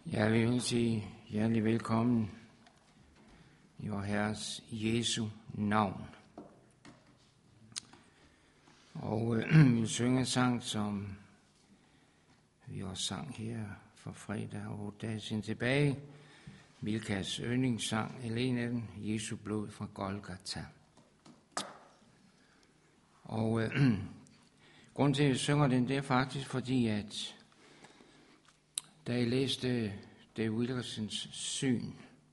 Jeg vil sige hjertelig velkommen i vor Herres Jesu navn. Og vi synger en sang, som vi også sang her for fredag og 8 dage siden tilbage. Milkas yndlingssang, en af dem, Jesu blod fra Golgata. Og grunden til, at jeg synger den, det er faktisk fordi, at da jeg læste Dave Wilkersons syn,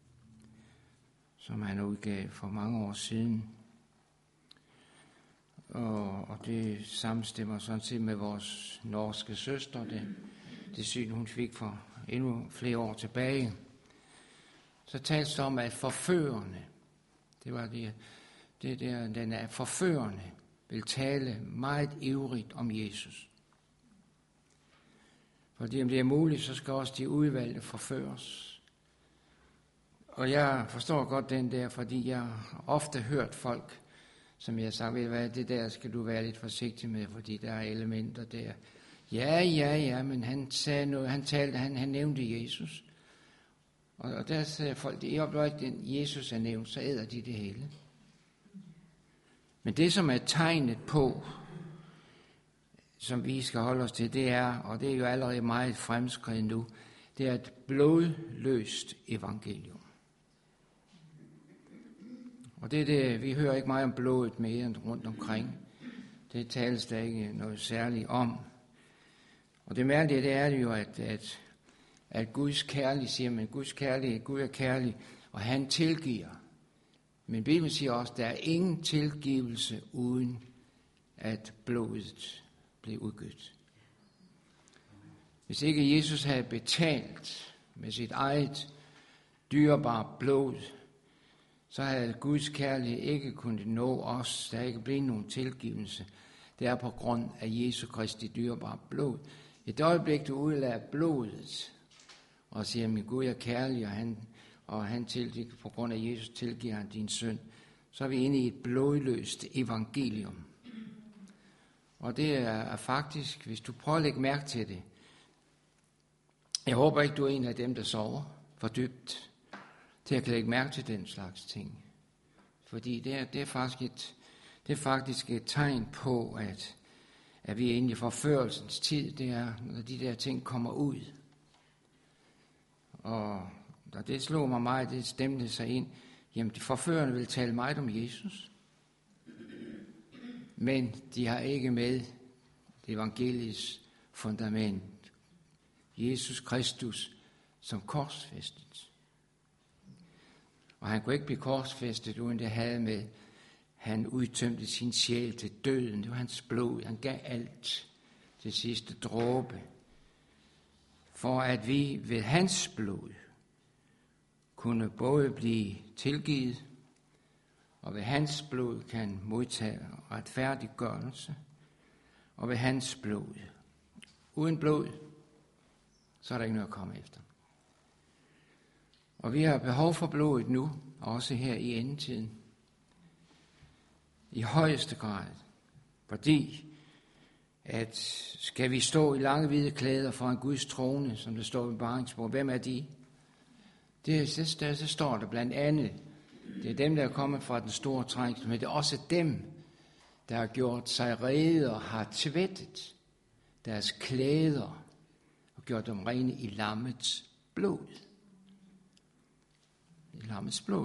som han udgav for mange år siden, og det sammenstemmer sådan set med vores norske søster, det syn hun fik for endnu flere år tilbage, så tales det om, at forførende, det var den er forførende, vil tale meget ivrigt om Jesus. Fordi om det er muligt, så skal også de udvalgte forføres. Og jeg forstår godt den der, fordi jeg har ofte hørt folk, som jeg har sagt, ved hvad, det der skal du være lidt forsigtig med, fordi der er elementer der. Ja, men han sagde noget, han nævnte Jesus. Og der sagde folk, det er opløjt, den Jesus er nævnt, så æder de det hele. Men det, som er tegnet på, som vi skal holde os til, det er, og det er jo allerede meget fremskredet nu, det er et blodløst evangelium. Og det er det, vi hører ikke meget om blodet mere rundt omkring. Det tales der ikke noget særligt om. Og det mærkelige, det er jo, at Guds kærlig, siger man, Gud er kærlig, og han tilgiver. Men Bibelen siger også, at der er ingen tilgivelse uden at blodet blev udgivet. Hvis ikke Jesus havde betalt med sit eget dyrebare blod, så havde Guds kærlighed ikke kunnet nå os. Der er ikke blevet nogen tilgivelse. Det er på grund af Jesu Kristi dyrebare blod. Et øjeblik, du udlader blodet og siger, min Gud er kærlig, og han tilgiver, på grund af Jesus tilgiver han din synd, så er vi inde i et blodløst evangelium. Og det er faktisk, hvis du prøver at lægge mærke til det, jeg håber ikke, du er en af dem, der sover for dybt, til at lægge mærke til den slags ting. Fordi det er faktisk et tegn på, at vi er inde i forførelsens tid, det er, når de der ting kommer ud. Og da det slog mig meget, det stemte sig ind, jamen de forførende vil tale meget om Jesus, men de har ikke med det evangeliets fundament, Jesus Kristus som korsfæstet. Og han kunne ikke blive korsfæstet, uden det havde med, han udtømte sin sjæl til døden. Det var hans blod. Han gav alt til sidste dråbe. For at vi ved hans blod kunne både blive tilgivet, og ved hans blod kan modtage retfærdiggørelse, og ved hans blod. Uden blod, så er der ikke noget at komme efter. Og vi har behov for blodet nu, også her i endetiden. I højeste grad. Fordi, at skal vi stå i lange hvide klæder foran Guds trone, som der står i Åbenbaringsbogen, hvem er de? Så står der blandt andet, det er dem, der er kommet fra den store trængsel, men det er også dem, der har gjort sig rede og har tvættet deres klæder og gjort dem rene i lammets blod. I lammets blod.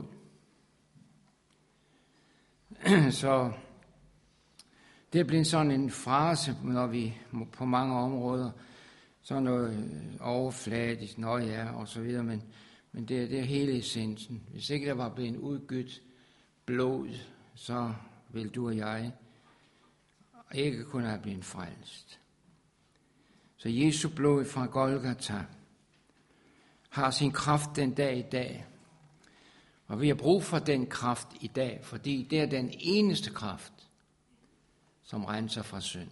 Så det er blevet sådan en frase, når vi på mange områder, sådan noget overfladisk, og så videre, men det er hele essensen. Hvis ikke der var blevet udgivet blod, så vil du og jeg ikke kunne have blevet frelst. Så Jesu blod fra Golgata har sin kraft den dag i dag. Og vi har brug for den kraft i dag, fordi det er den eneste kraft, som renser fra synd.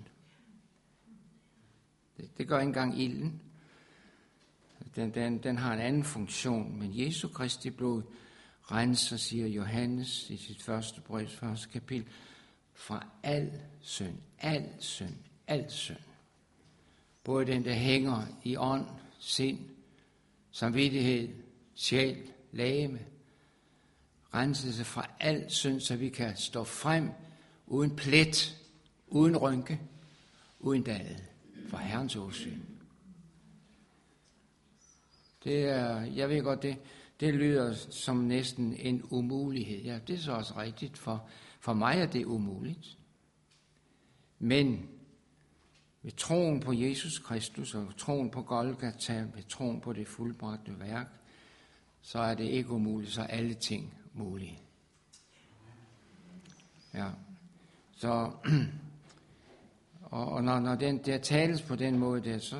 Det gør ikke engang ilden. Den har en anden funktion, men Jesu Kristi blod renser, siger Johannes i sit første brev, første kapitel, fra al synd, både den, der hænger i ånd, sind, samvittighed, sjæl, legeme. Renselse fra al synd, så vi kan stå frem uden plet, uden rynke, uden dade, for Herrens åsyn. Det er, jeg ved godt, det lyder som næsten en umulighed. Ja, det er så også rigtigt, for mig er det umuligt. Men ved troen på Jesus Kristus og troen på Golgata, ved troen på det fuldbragte værk, så er det ikke umuligt, så er alle ting mulige. Ja, så og når der tales på den måde der, så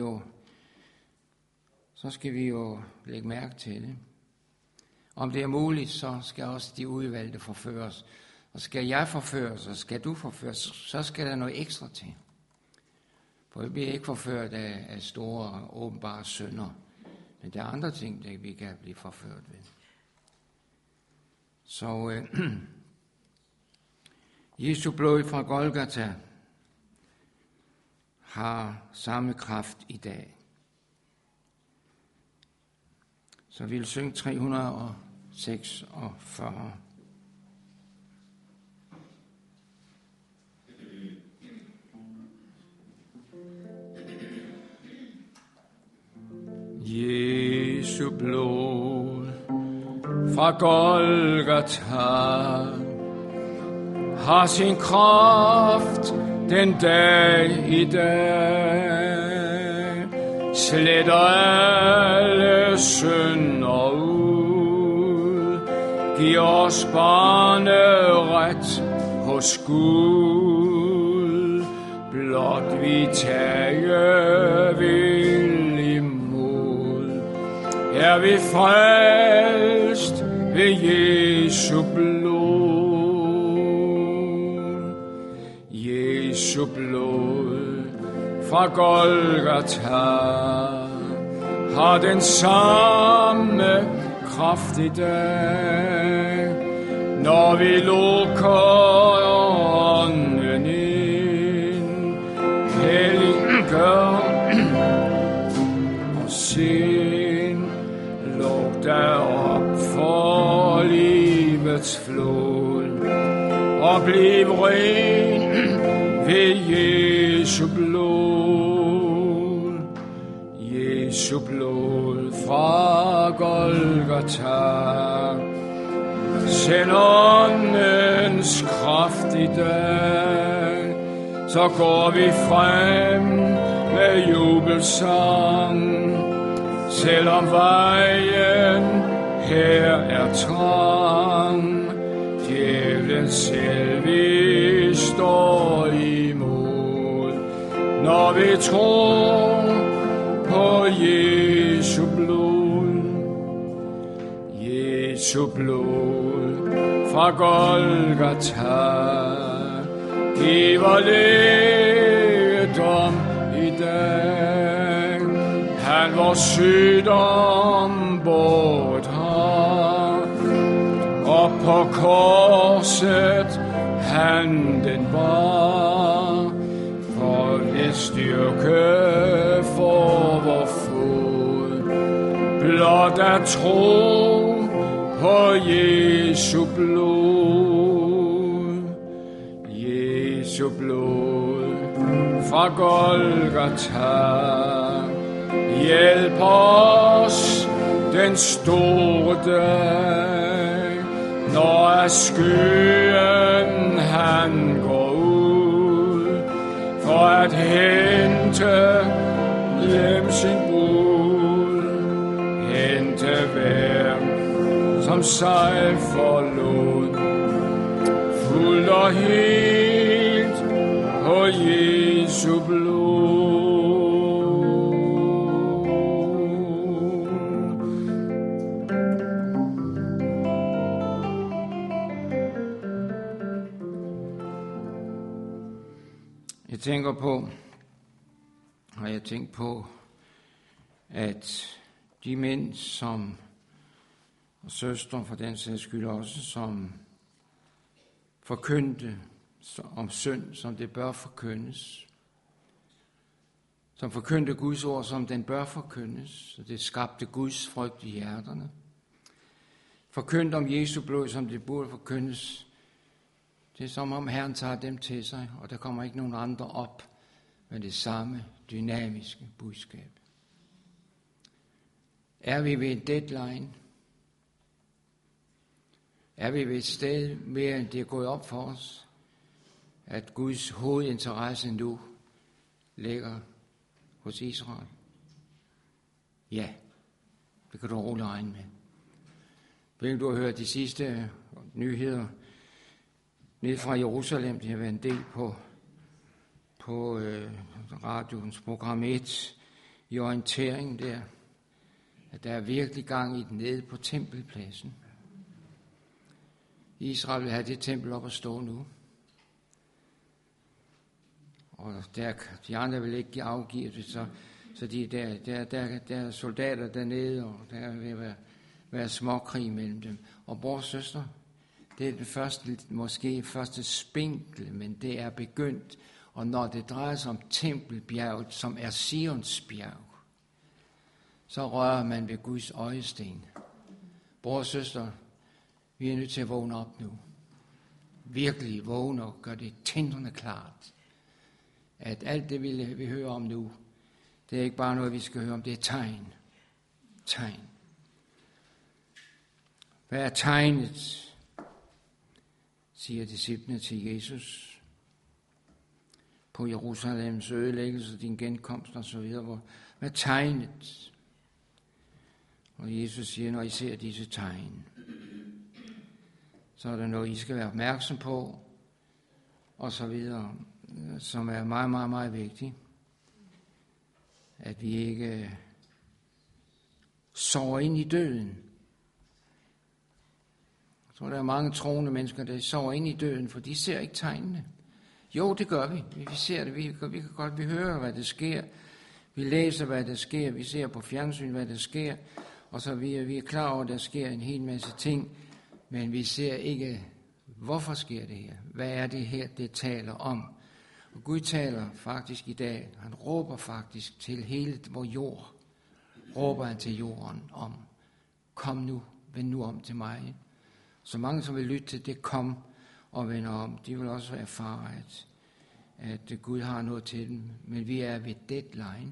skal vi jo lægge mærke til det. Om det er muligt, så skal også de udvalgte forføres. Og skal jeg forføres, og skal du forføres, så skal der noget ekstra til. For vi bliver ikke forført af store, åbenbare synder. Men der er andre ting, der vi kan blive forført ved. Så Jesu blod fra Golgata har samme kraft i dag. Så vi vil synge 346. Jesu blod fra Golgata har sin kraft den dag i dag, sletter alle synder ud, giver os barneret hos Gud, blot vi tage vil imod. Er vi frelst ved Jesu blod, Jesu blod fra Golgata har den samme kraft i dag, når vi lukker ånden ind, helliggør og sind, luk dig op for livets flod, og bliv ren ved Jesu blod, Jesu blod fra Golgata. Send åndens kraft i dag, så går vi frem med jubelsang, selvom vejen her er trang, djævlen selv vi står imod, når vi tror på Jesu blod, Jesu blod fra Golgata giver lægedom i dag. Han vor sygdom bort har, og på korset han den bar, for det styrke for vor fod, blot at tro på Jesu blod, Jesu blod fra Golgata. Hjælp os den store dag, når af skyen han går ud, for at hente hjem sin brud, hente hver som sig forlod, fuldt og helt på Jesu blod. Jeg tænkt på, at de mænd, og søstre for den sags skyld også, som forkyndte om synd, som det bør forkyndes, som forkyndte Guds ord, som den bør forkyndes, og det skabte Guds frygt i hjerterne. Forkyndte om Jesu blod, som det burde forkyndes. Det er som om Herren tager dem til sig, og der kommer ikke nogen andre op med det samme dynamiske budskab. Er vi ved en deadline? Er vi ved et sted, mere end det er gået op for os, at Guds hovedinteresse nu ligger hos Israel? Ja, det kan du roligt regne med. Hvilket du har hørt de sidste nyheder ned fra Jerusalem, det har været en del på radioens program 1 i orientering der, at der er virkelig gang i den nede på tempelpladsen. Israel vil have det tempel op at stå nu. Og de andre vil ikke afgive det, så der er soldater dernede, og der vil være småkrig mellem dem. Og bror og søster, det er det første spinkle, men det er begyndt. Og når det drejer sig om tempelbjerget, som er Sions bjerg, så rører man ved Guds øjesten. Bror og søster, vi er nødt til at vågne op nu. Virkelig vågne og gøre det tindrende klart, at alt det, vi hører om nu, det er ikke bare noget, vi skal høre om, det er tegn. Tegn. Hvad er tegnet, siger disciplene til Jesus, på Jerusalems ødelæggelse, din genkomst og så videre. Hvad er tegnet? Og Jesus siger, når I ser disse tegn, så er der noget, I skal være opmærksom på, og så videre, som er meget, meget, meget vigtigt. At vi ikke sover ind i døden. Jeg tror, der er mange troende mennesker, der sover ind i døden, for de ser ikke tegnene. Jo, det gør vi. Vi ser det. Vi hører, hvad der sker. Vi læser, hvad der sker. Vi ser på fjernsyn, hvad der sker. Og så vi er klar over, at der sker en hel masse ting. Men vi ser ikke, hvorfor sker det her? Hvad er det her, det taler om? Og Gud taler faktisk i dag. Han råber faktisk til hele vor jord. Råber han til jorden om. Kom nu, vend nu om til mig. Så mange, som vil lytte til det, kom og vender om. De vil også erfare, at Gud har noget til dem. Men vi er ved deadline.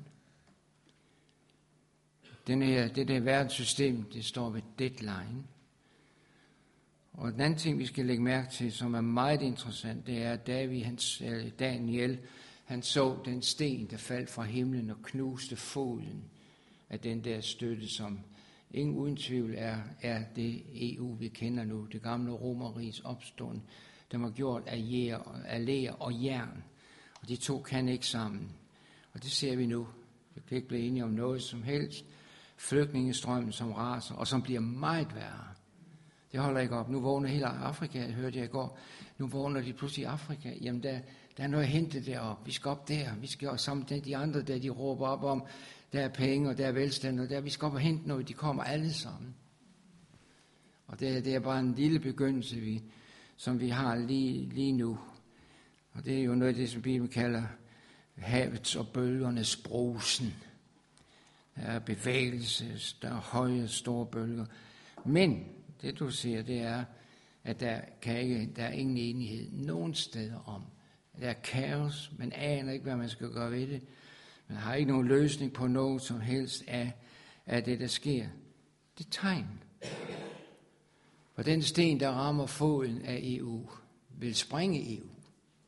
Det der verdenssystem, det står ved deadline. Og den anden ting, vi skal lægge mærke til, som er meget interessant, det er, at Daniel, han så den sten, der faldt fra himlen og knuste foden af den der støtte, som ingen uden tvivl er det EU, vi kender nu. Det gamle Romerriges opståen, der var gjort af ler og jern. Og de to kan ikke sammen. Og det ser vi nu. Vi kan ikke blive enige om noget som helst. Flygtningestrømmen, som raser, og som bliver meget værre. Det holder ikke op. Nu vågner hele Afrika, hørte jeg i går. Nu vågner de pludselig i Afrika. Jamen, der er noget at hente deroppe. Vi skal op der. Vi skal også sammen med de andre, der de råber op om, der er penge, og der er velstand, og der vi skal op og hente noget. De kommer alle sammen. Og det er bare en lille begyndelse, som vi har lige nu. Og det er jo noget af det, som Bibelen kalder havets og bølgernes brusen. Der er bevægelse, der er høje, store bølger. Men det du siger, det er, at der er ingen enighed nogen steder om. Der er kaos, man aner ikke, hvad man skal gøre ved det. Man har ikke nogen løsning på noget som helst af det, der sker. Det er tegn. For den sten, der rammer foden af EU, vil springe EU.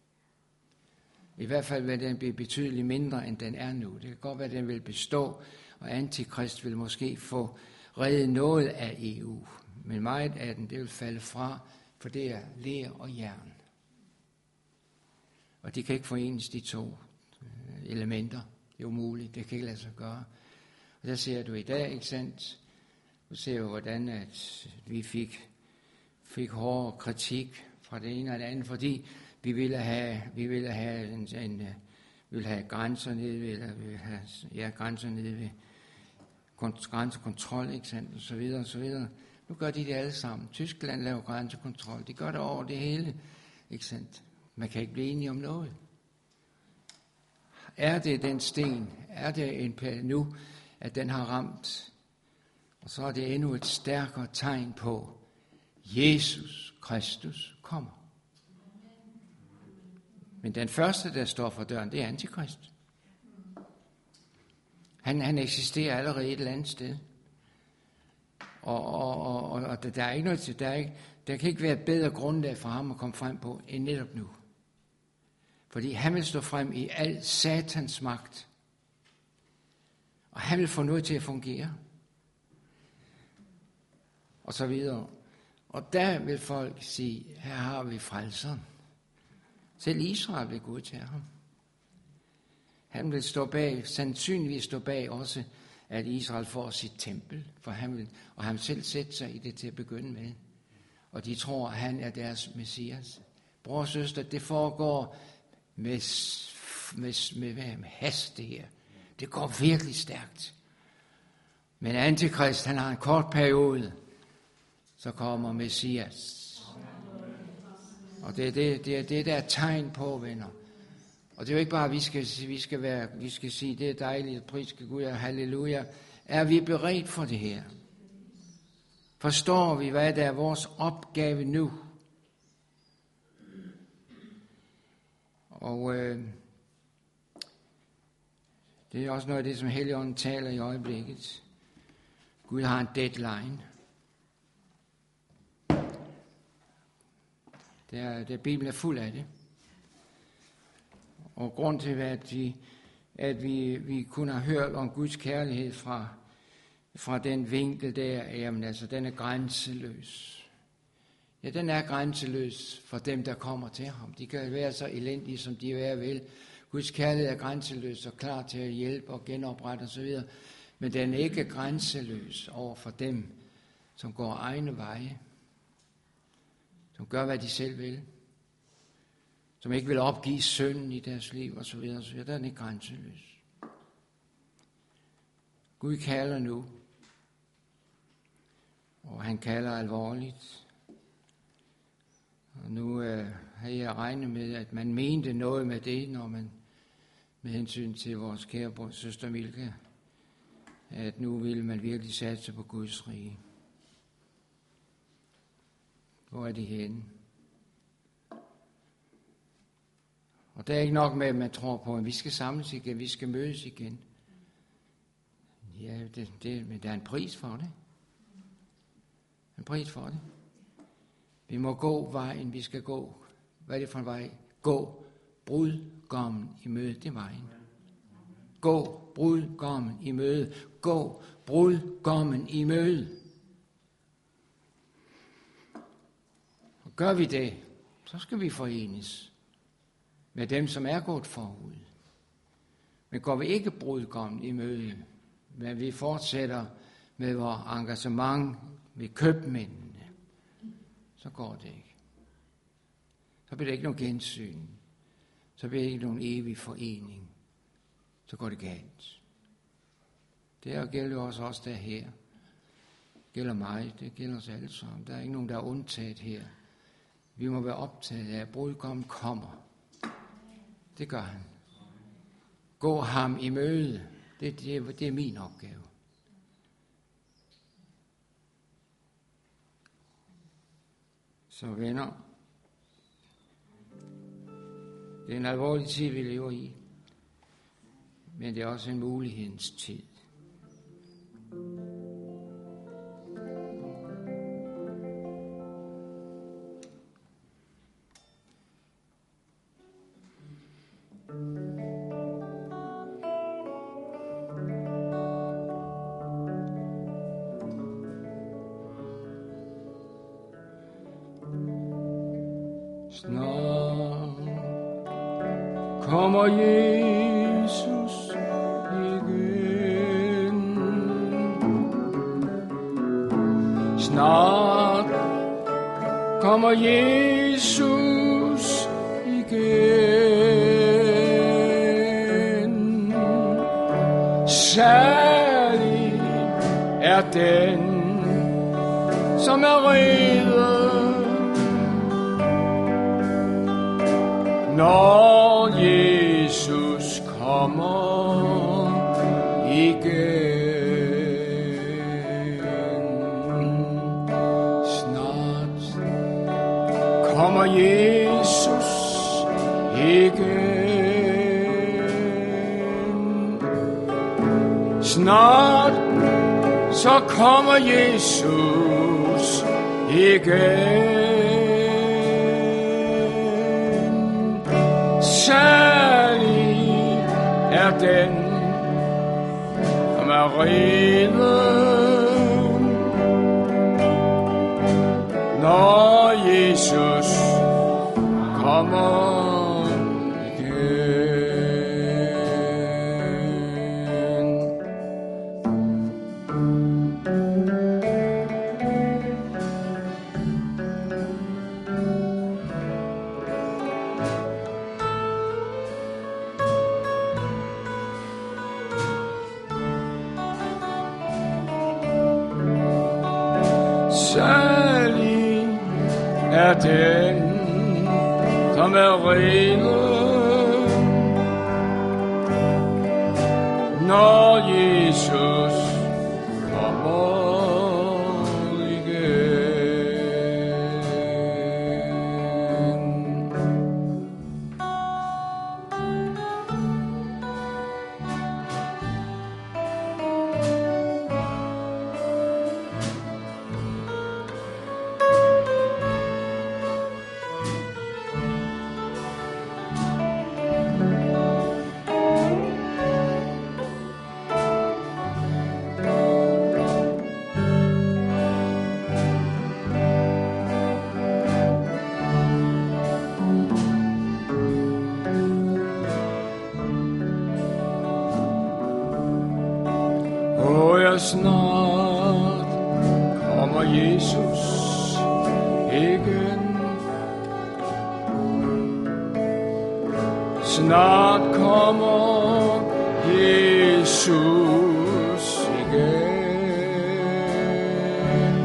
I hvert fald vil den blive betydeligt mindre, end den er nu. Det kan godt være, at den vil bestå, og Antikrist vil måske få reddet noget af EU. Men meget af den, det vil falde fra, for det er ler og jern. Og de kan ikke forenes, de to elementer. Det er umuligt, det kan ikke lade sig gøre. Og der ser du i dag, ikke sandt? Du ser jo, hvordan at vi fik hård kritik fra det ene og det andet, fordi vi ville have grænser nede ved, eller vi ville have grænser nede ved grænsekontrol, ikke sandt, og så videre, og så videre. Nu gør de det alle sammen. Tyskland laver grænsekontrol. De gør det over det hele, ikke sandt. Man kan ikke blive enige om noget. Er det den sten? Er det nu, at den har ramt? Og så er det endnu et stærkere tegn på, Jesus Kristus kommer. Men den første, der står for døren, det er Antikrist. Han eksisterer allerede et eller andet sted. Og der er ikke noget, der kan ikke være et bedre grundlag for ham at komme frem på, end netop nu. Fordi han vil stå frem i al satans magt. Og han vil få noget til at fungere. Og så videre. Og der vil folk sige, her har vi frelseren. Selv Israel vil godtage ham. Han vil sandsynligvis stå bag også, at Israel får sit tempel, for han vil selv sætte sig i det til at begynde med. Og de tror, at han er deres Messias. Bror og søster, det foregår med hast det her. Det går virkelig stærkt. Men Antikrist, han har en kort periode, så kommer Messias. Og det er det, der er tegn på, venner. Og det er jo ikke bare, at vi skal sige, det er dejligt, pris skal Gud, halleluja. Er vi beredt for det her? Forstår vi, hvad der er vores opgave nu? Og det er også noget af det, som Helligånden taler i øjeblikket. Gud har en deadline. Bibelen er fuld af det. Og grund til, at vi kun har hørt om Guds kærlighed fra den vinkel der, jamen altså, den er grænseløs. Ja, den er grænseløs for dem, der kommer til ham. De kan være så elendige, som de vil. Guds kærlighed er grænseløs og klar til at hjælpe og genoprette osv. Men den er ikke grænseløs over for dem, som går egne veje. Som gør, hvad de selv vil. Som ikke vil opgive synden i deres liv osv. Der er den ikke grænseløs. Gud kalder nu. Og han kalder alvorligt. Og nu har jeg regnet med, at man mente noget med det, når man med hensyn til vores kære søster Milka, at nu vil man virkelig satse på Guds rige. Hvor er de henne? Og det er ikke nok med, at man tror på, at vi skal samles igen, vi skal mødes igen. Ja, men der er en pris for det. En pris for det. Vi må gå vejen, vi skal gå. Hvad er det for en vej? Gå brudgommen i møde, det er vejen. Gå brudgommen i møde. Gå brudgommen i møde. Og gør vi det, så skal vi forenes med dem, som er gået forud. Men går vi ikke brudgommen i møde, men vi fortsætter med vores engagement ved købmændene, så går det ikke. Så bliver det ikke nogen gensyn. Så bliver det ikke nogen evig forening. Så går det galt. Det gælder også os der her. Det gælder mig, det gælder os alle sammen. Der er ikke nogen, der er undtaget her. Vi må være optaget af, at brudgommen kommer. Det gør han. Gå ham i møde. Det er min opgave. Så venner, det er en alvorlig tid, vi lever i, men det er også en mulighedens tid. Snart kommer Jesus igen. Snart kommer Jesus igen. Særlig er den, som er rede, når Jesus kommer. kommer igen. Snart kommer Jesus igen. Snart så kommer Jesus igen. Særlig er den, som er rede, når Jesus kommer igen. Særlig er den, som er rede, når Jesus kommer igen. Snart kommer Jesus igen. Snart kommer Jesus igen.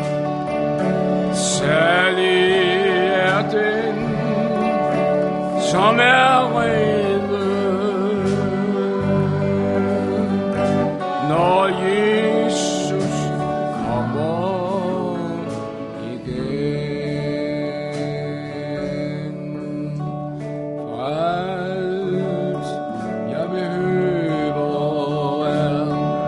Særlig er den, som er rede, når Jesus kommer igen. For alt jeg behøver er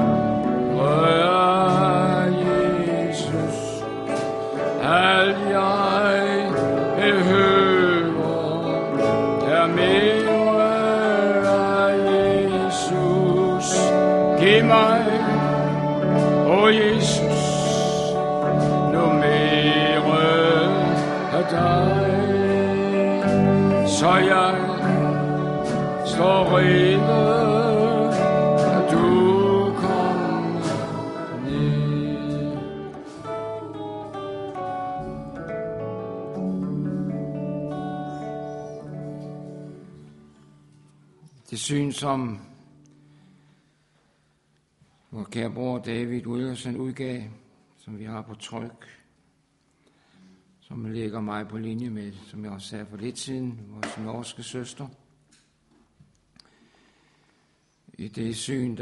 røre Jesus. Alt jeg behøver er mere af Jesus. Giv mig, Jesus, nu mere af dig, så jeg står rede, at du kommer ned. Det syn, som vor kære bror David Wilson udgav, som vi har på tryk, som ligger mig på linje med, som jeg også sagde for lidt siden, vores norske søster. I det syn,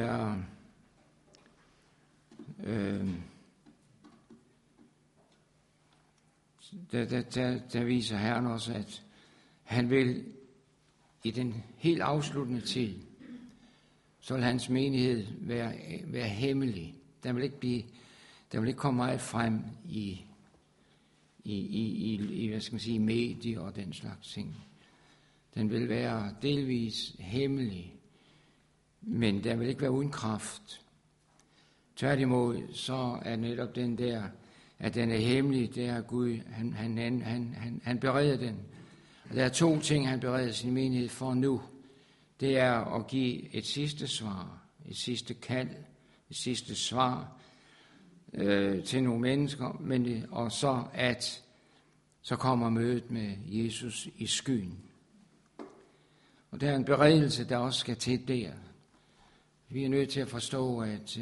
der viser Herren også, at han vil i den helt afsluttende tid, så vil hans menighed være hemmelig. Der vil ikke komme meget frem i hvad skal man sige, medier og den slags ting. Den vil være delvis hemmelig, men der vil ikke være uden kraft. Tværtimod, så er netop den der, at den er hemmelig, det er Gud, han bereder den. Og der er 2 ting, han bereder sin menighed for nu. Det er at give et sidste svar, et sidste kald, et sidste svar til nogle mennesker, og så kommer mødet med Jesus i skyen. Og der er en beredelse, der også skal til der. Vi er nødt til at forstå,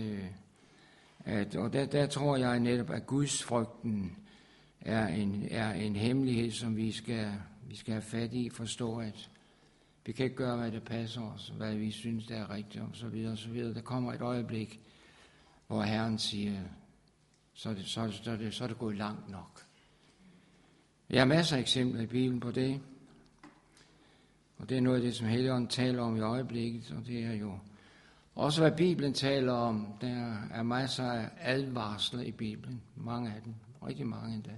og der tror jeg netop, at Guds frygten er en hemmelighed, som vi skal have fat i, forstå, Vi kan ikke gøre, hvad det passer os, hvad vi synes, der er rigtigt, og så videre, og så videre. Der kommer et øjeblik, hvor Herren siger, så er det gået langt nok. Jeg har masser af eksempler i Bibelen på det. Og det er noget af det, som Helligånden taler om i øjeblikket, og det er jo også, hvad Bibelen taler om. Der er masser af advarsler i Bibelen. Mange af dem. Rigtig mange endda.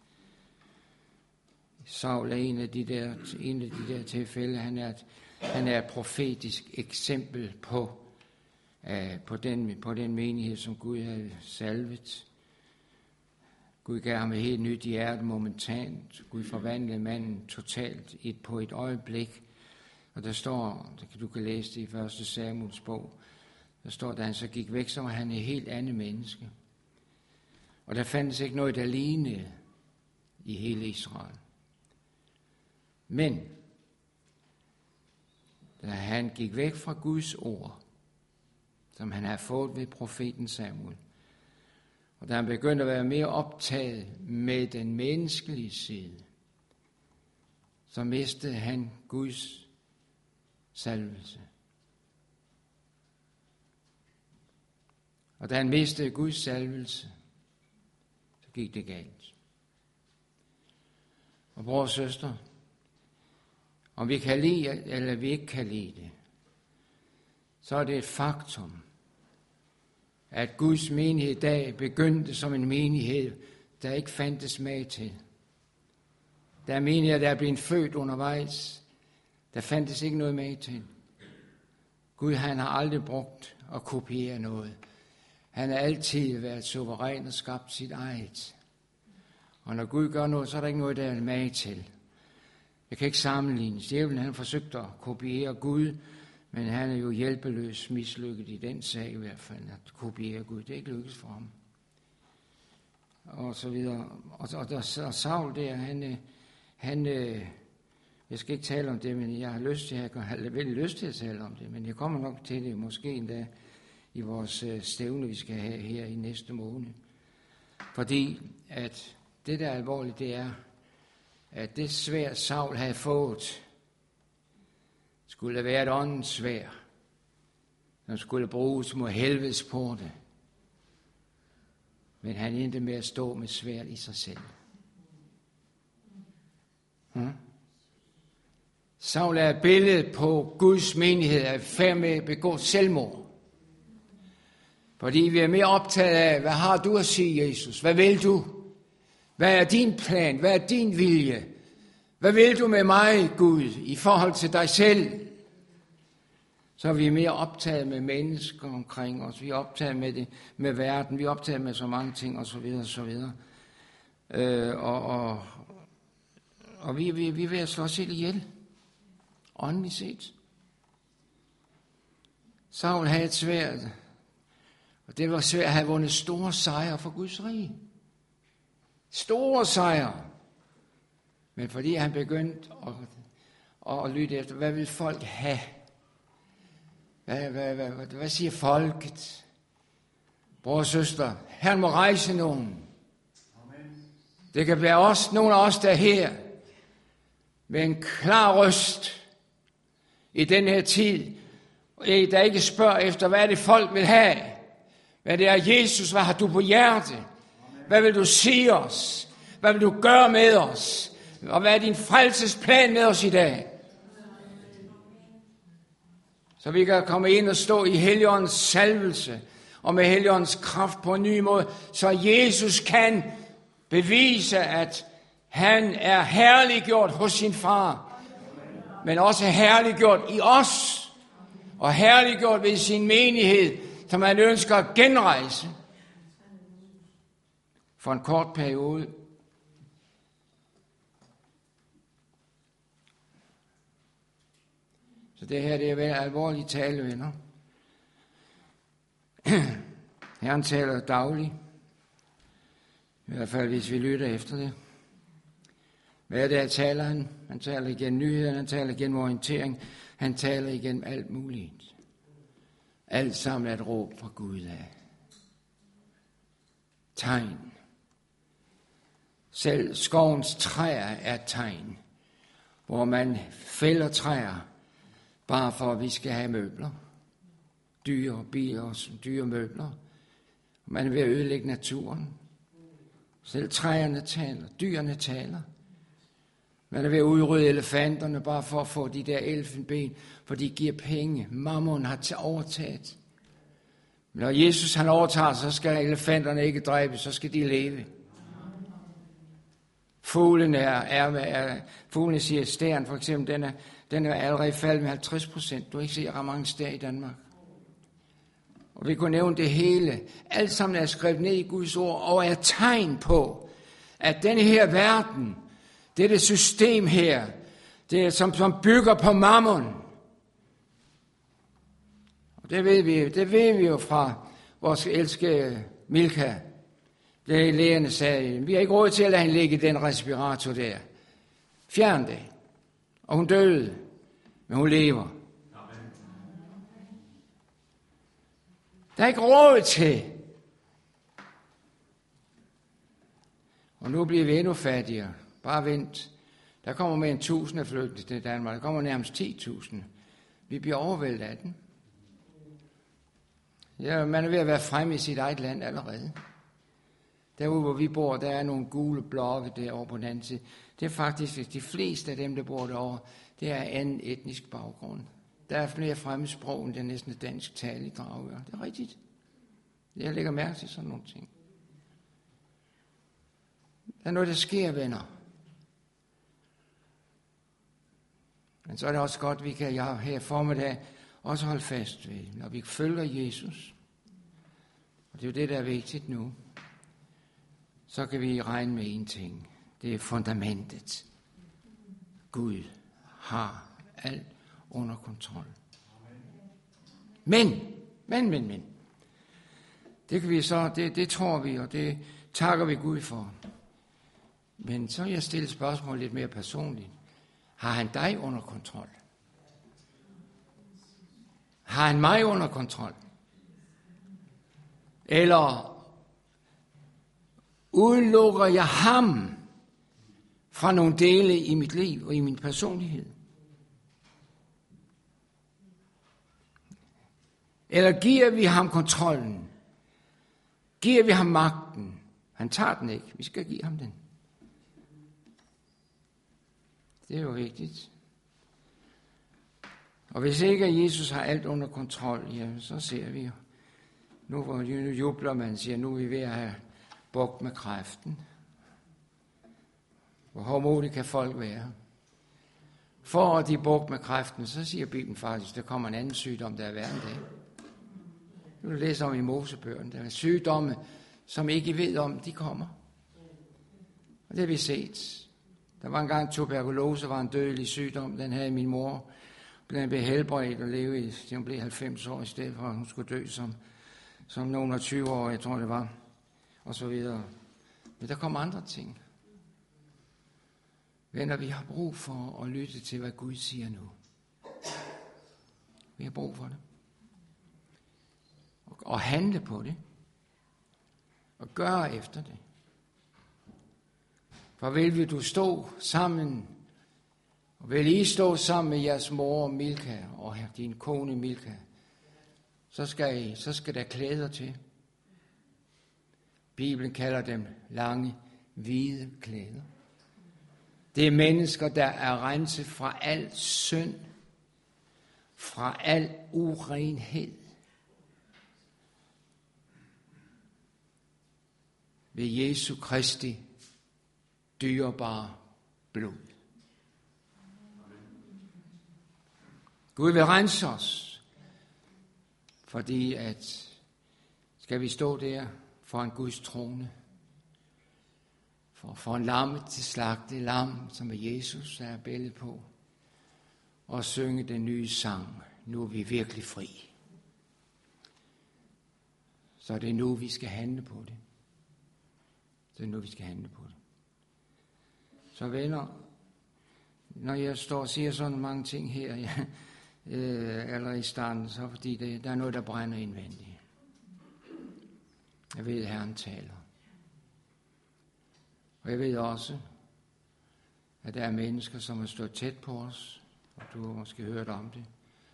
Saul er en af de der tilfælde. Han er et profetisk eksempel på den menighed, som Gud havde salvet. Gud gav ham et helt nyt hjerte momentant. Gud forvandlede manden totalt på et øjeblik. Og der står, du kan læse det i 1. Samuels bog, der står, da han så gik væk, så var han et helt andet menneske. Og der fandtes ikke noget, der lignede i hele Israel. Men da han gik væk fra Guds ord, som han havde fået ved profeten Samuel, og da han begyndte at være mere optaget med den menneskelige side, så mistede han Guds salvelse. Og da han mistede Guds salvelse, så gik det galt. Og bror og søster, om vi kan lide eller vi ikke kan lide det, så er det et faktum, at Guds menighed i dag begyndte som en menighed, der ikke fandtes mag til. Der er menigheder, der er blevet født undervejs. Der fandtes ikke noget mag til. Gud, han har aldrig brugt at kopiere noget. Han har altid været suveræn og skabt sit eget. Og når Gud gør noget, så er der ikke noget, der er mag til. Jeg kan ikke sammenligne. Djævlen, han forsøgte at kopiere Gud, men han er jo hjælpeløs mislykket i den sag i hvert fald, at kopiere Gud. Det er ikke lykkes for ham. Og så videre. Og Saul der, han jeg skal ikke tale om det, men jeg har veldig lyst til at tale om det, men jeg kommer nok til det, måske endda i vores stævne, vi skal have her i næste måned. Fordi at det, der er alvorligt, det er, at det sværd, Saul havde fået, skulle være et åndens sværd, som skulle bruges mod helvedes porte. Men han endte med at stå med sværd i sig selv. Saul er et billede på Guds menighed, at færd med at begå selvmord. Fordi vi er mere optaget af, hvad har du at sige, Jesus? Hvad vil du? Hvad er din plan? Hvad er din vilje? Hvad vil du med mig, Gud, i forhold til dig selv? Så er vi mere optaget med mennesker omkring os. Vi er optaget med verden. Vi er optaget med så mange ting, og så videre, og så videre. Og vi er ved at slå os selv ihjel. Åndeligt set. Saul havde et sværd. Og det var svært at have vundet store sejre for Guds rige. Store sejre. Men fordi han begyndte at lytte efter, hvad vil folk have? Hvad siger folket? Bror og søster, Herren må rejse nogen. Det kan være os, nogle af os, der er her, med en klar røst i den her tid, der ikke spørger efter, hvad er det folk vil have? Hvad det er, Jesus, hvad har du på hjerte? Hvad vil du sige os? Hvad vil du gøre med os? Og hvad er din frelsesplan med os i dag? Så vi kan komme ind og stå i Helligåndens salvelse, og med Helligåndens kraft på en ny måde, så Jesus kan bevise, at han er herliggjort hos sin far, men også herliggjort i os, og herliggjort ved sin menighed, som han ønsker at genrejse for en kort periode. Så det her, det er vel alvorligt tale, venner. Herren taler dagligt. I hvert fald, hvis vi lytter efter det. Hvad er det, han taler han? Han taler igen nyheder, han taler igen orientering, han taler igen alt muligt. Alt sammen er et råb fra Gud af. Tegn. Selv skovens træer er tegn, hvor man fælder træer, bare for at vi skal have møbler. Dyre biler og dyre møbler. Man er ved at ødelægge naturen. Selv træerne taler, dyrene taler. Man er ved at udrydde elefanterne bare for at få de der elfenben, for de giver penge. Mammon har overtaget. Når Jesus han overtager, så skal elefanterne ikke dræbes, så skal de leve. Fuglene siger, stæren for eksempel, den er allerede faldet med 50%. Du har ikke set ret mange stær i Danmark. Og vi kunne nævne det hele. Alt sammen er skrevet ned i Guds ord, og er tegn på, at denne her verden, dette system her, det er som bygger på mammon. Og det ved vi jo fra vores elskede Milka. Det lægerne sagde, vi har ikke råd til at lade hende ligge i den respirator der. Fjern det. Og hun døde, men hun lever. Der er ikke råd til. Og nu bliver vi endnu fattigere. Bare vent. Der kommer mere end 1000 flygtninge til Danmark. Der kommer nærmest 10.000. Vi bliver overvældet af den. Ja, man er ved at være fremme i sit eget land allerede. Derude, hvor vi bor, der er nogle gule blokke derovre på den anden side. Det er faktisk, de fleste af dem, der bor derovre, det er anden etnisk baggrund. Der er flere fremmedsprog, end det er næsten et dansk tale i Dragør. Det er rigtigt. Jeg lægger mærke til sådan nogle ting. Der er noget, der sker, venner. Men så er det også godt, vi kan her formiddag også holde fast ved, når vi følger Jesus. Og det er jo det, der er vigtigt nu. Så kan vi regne med en ting. Det er fundamentet. Gud har alt under kontrol. Men. Det kan vi så, det tror vi, og det takker vi Gud for. Men så vil jeg stille spørgsmål lidt mere personligt. Har han dig under kontrol? Har han mig under kontrol? Eller udelukker jeg ham fra nogle dele i mit liv og i min personlighed? Eller giver vi ham kontrollen? Giver vi ham magten? Han tager den ikke. Vi skal give ham den. Det er jo vigtigt. Og hvis ikke Jesus har alt under kontrol, ja, så ser vi jo. Nu jubler man, siger, nu er vi ved at have bugt med kræften. Hvor hårdmodige kan folk være? For at de bugt med kræften, så siger Bibelen faktisk, der kommer en anden sygdom, der er værre end det. Du vil læse om i Mosebøgerne, der er sygdomme, som ikke ved om, de kommer. Og det har vi set. Der var engang tuberkulose, var en dødelig sygdom, den havde min mor. Den blev helbredt og levede i, hun blev 90 år i stedet for, at hun skulle dø som nogen af 20 år, jeg tror det var, og så videre. Men der kom andre ting. Venner, vi har brug for at lytte til, hvad Gud siger nu. Vi har brug for det. Og handle på det. Og gøre efter det. For vil du stå sammen, og vil I stå sammen med jeres mor Milka og din kone Milka, så skal der klæder til. Bibelen kalder dem lange, hvide klæder. Det er mennesker, der er renset fra al synd, fra al urenhed. Ved Jesu Kristi dyrebare blod. Gud vil rense os, fordi at skal vi stå der for en Guds trone, for en lammet til slagte lam, som er Jesus, der er billede på, og synge den nye sang. Nu er vi virkelig fri. Så det er nu, vi skal handle på det. Det er nu, vi skal handle på det. Så venner, når jeg står og siger sådan mange ting her, allerede i starten, så fordi der er noget, der brænder indvendigt. Jeg ved, at Herren taler. Og jeg ved også, at der er mennesker, som har stået tæt på os, og du har måske hørt om det,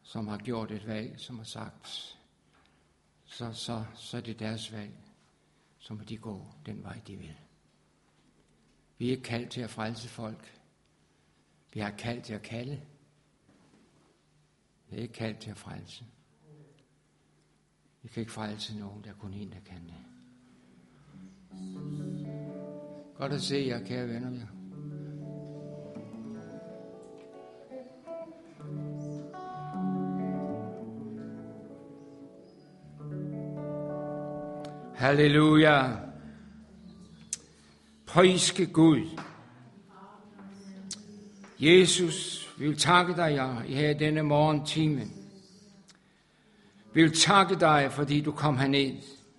som har gjort et valg, som har sagt, så er det deres valg, så må de gå den vej, de vil. Vi er ikke kaldt til at frelse folk. Vi har kaldt til at kalde. Vi er ikke kaldt til at frelse. Vi kan ikke frelse nogen, der er kun en, der kan det. Godt at se jer, kære venner. Halleluja. Priske Gud. Jesus, vi vil takke dig her i denne morgentime. Vi vil takke dig, fordi du kom herned.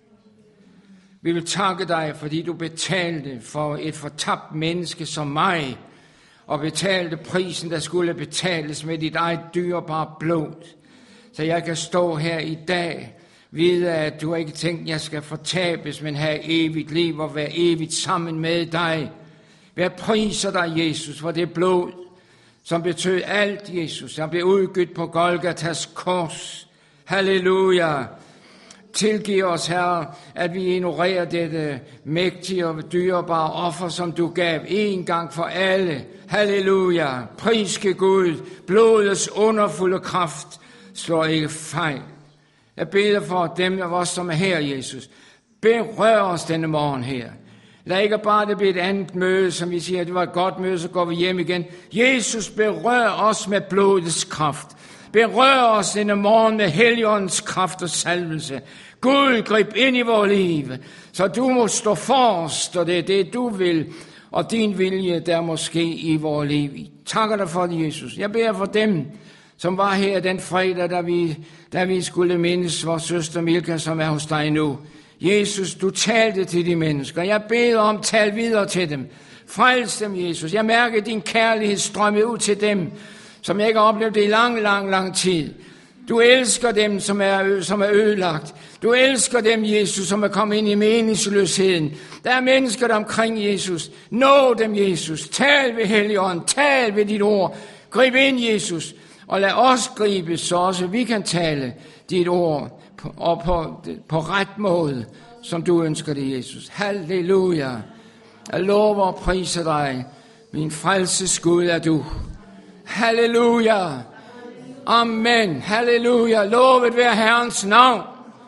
Vi vil takke dig, fordi du betalte for et fortabt menneske som mig, og betalte prisen, der skulle betales med dit eget dyrebare blod. Så jeg kan stå her i dag, vide, at du ikke tænkt, at jeg skal fortabes, men have evigt liv og være evigt sammen med dig. Jeg priser dig, Jesus, for det blod, som betød alt, Jesus, som blev udgivet på Golgatas kors. Halleluja. Tilgiv os, Herre, at vi ignorerer dette mægtige og dyrebare offer, som du gav en gang for alle. Halleluja. Priske Gud, blodets underfulde kraft slår ikke fejl. Jeg beder for dem af os, som er her, Jesus. Berør os denne morgen her. Lad ikke bare det blive et andet møde, som vi siger, at det var et godt møde, så går vi hjem igen. Jesus, berør os med blodets kraft. Berør os denne morgen med Helligåndens kraft og salvelse. Gud, grib ind i vores liv, så du må stå forrest, og det er det, du vil, og din vilje, der må ske i vores liv. Takker dig for det, Jesus. Jeg beder for dem, som var her den fredag, da vi skulle mindes vores søster Milka, som er hos dig nu. Jesus, du talte til de mennesker. Jeg beder om, tal videre til dem. Frels dem, Jesus. Jeg mærker din kærlighed strømme ud til dem, som jeg ikke har oplevet det i lang tid. Du elsker dem, som er ødelagt. Du elsker dem, Jesus, som er kommet ind i meningsløsheden. Der er mennesker der omkring Jesus. Nå dem, Jesus. Tal ved Helligånden. Tal ved dit ord. Grib ind, Jesus. Og lad os gribe, så også vi kan tale dit ord på ret måde, som du ønsker det, Jesus. Halleluja. Jeg lover og priser dig. Min frelses Gud er du. Halleluja. Amen. Halleluja. Lovet være Herrens navn.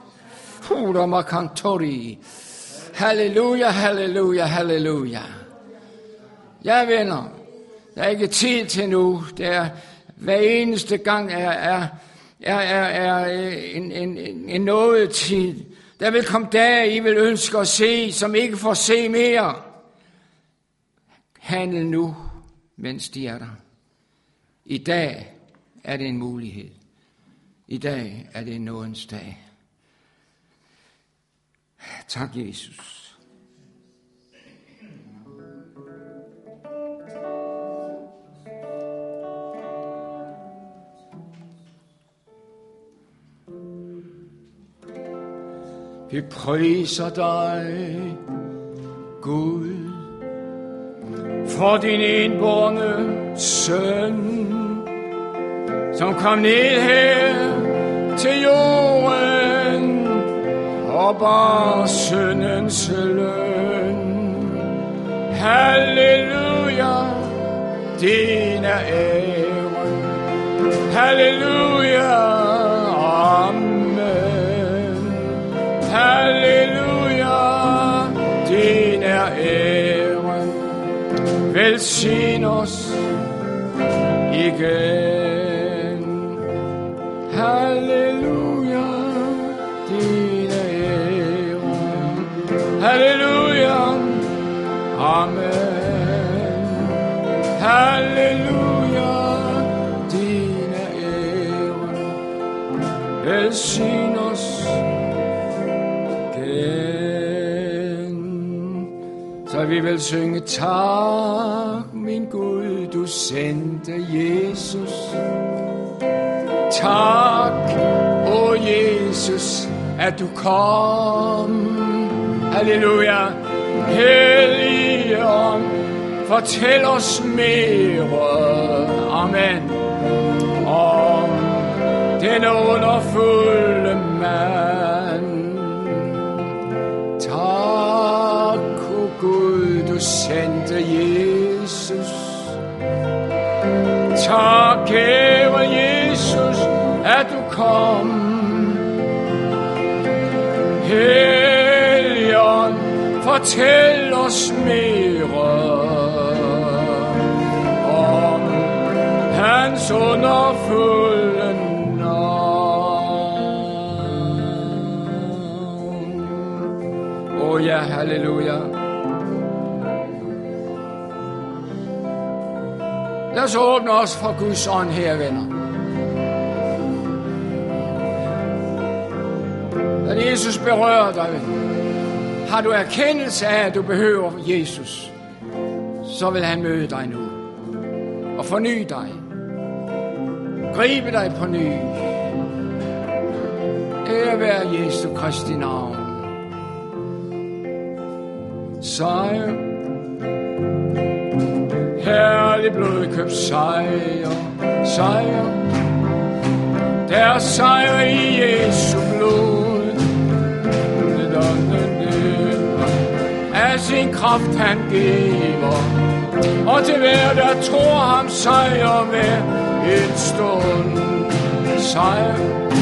Halleluja, halleluja, halleluja. Ja, venner. Der er ikke tid til nu. Det er hver eneste gang er en nådetid. Der vil komme dage, I vil ønske at se, som ikke får se mere. Handel nu, mens de er der. I dag er det en mulighed. I dag er det en nådens dag. Tak, Jesus. Vi priser dig, Gud, for din enbårne søn, som kom ned her til jorden og bar syndens løn. Halleluja, din er æren. Halleluja, amen. Halleluja, din er æren. Velsign os igen. Halleluja, din er æren. Halleluja, amen. Halleluja, din er æren. Velsign os så vi vil synge tak, min Gud, du sendte Jesus. Tak, o Jesus, at du kom. Halleluja. Helligånd, fortæl os mere. Amen. Om denne underfulde mand. Tak, o Gud, du sendte Jesus. Tak, kære Jesus, at du kom. Helligånd, fortæl os mere om hans underfulde navn. Ja, halleluja. Lad os åbne os for Guds ånd her, venner. At Jesus berører dig. Har du erkendelse af, at du behøver Jesus, så vil han møde dig nu og forny dig. Gribe dig på ny. Ære være Jesu Kristi navn. Sejr. Herlig blodkøbt sejr. Sejr. Der er sejr i Jesu blod. Af sin kraft han giver, og til hver der tror ham sejr hver en stund. Sejr.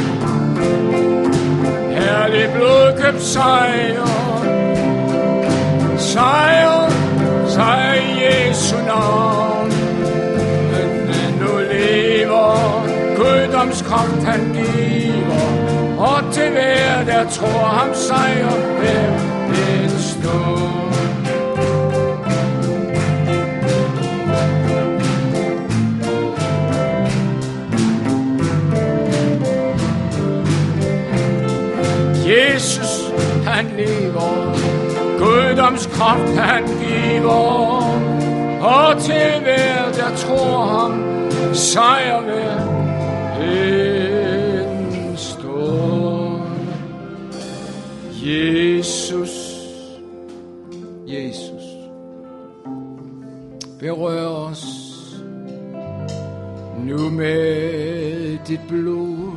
Herlig blodkøbt sejr. Sejr. Sejr i Jesu navn. Nu lever guddomskraft han giver, og til hver der tror ham sejr hver en stund. Jesus han lever, guddomskraft han giver, og til hver der tror ham sejr hver en stund. Jesus, Jesus, berør os nu med dit blod.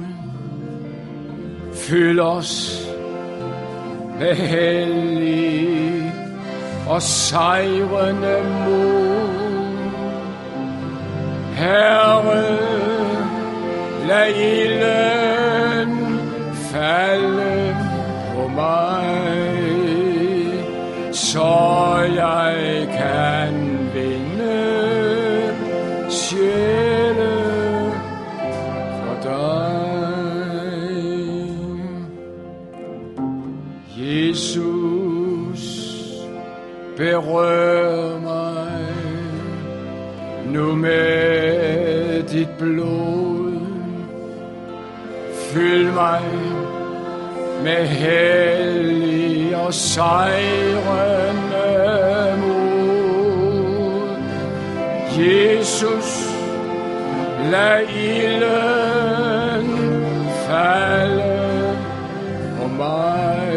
Fyld os med hellig og sejrende mod. Herre, lad ilden falde på mig, så jeg kan vinde sjæle for dig. Jesus, berør mig nu med dit blod. Fyld mig med hellig og sejrende mod. Jesus, lad ilden falde på mig,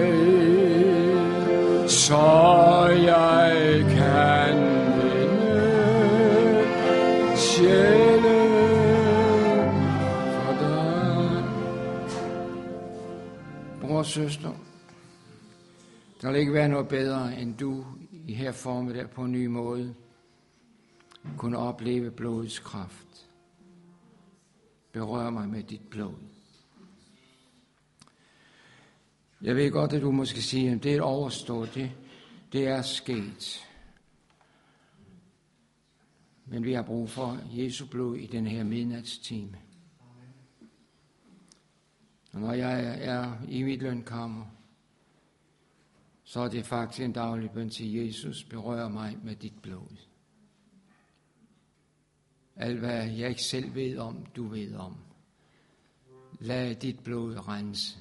så jeg kan vinde sjæle for dig. Bror og søster, der vil ikke være noget bedre, end du i her formiddag på en ny måde kunne opleve blodets kraft. Berør mig med dit blod. Jeg ved godt, at du måske siger, at det er overstået, det er sket. Men vi har brug for Jesu blod i den her midnatstime. Og når jeg er i mit lønkammer, så er det faktisk en daglig bøn til Jesus, berør mig med dit blod. Alt hvad jeg ikke selv ved om, du ved om. Lad dit blod rense.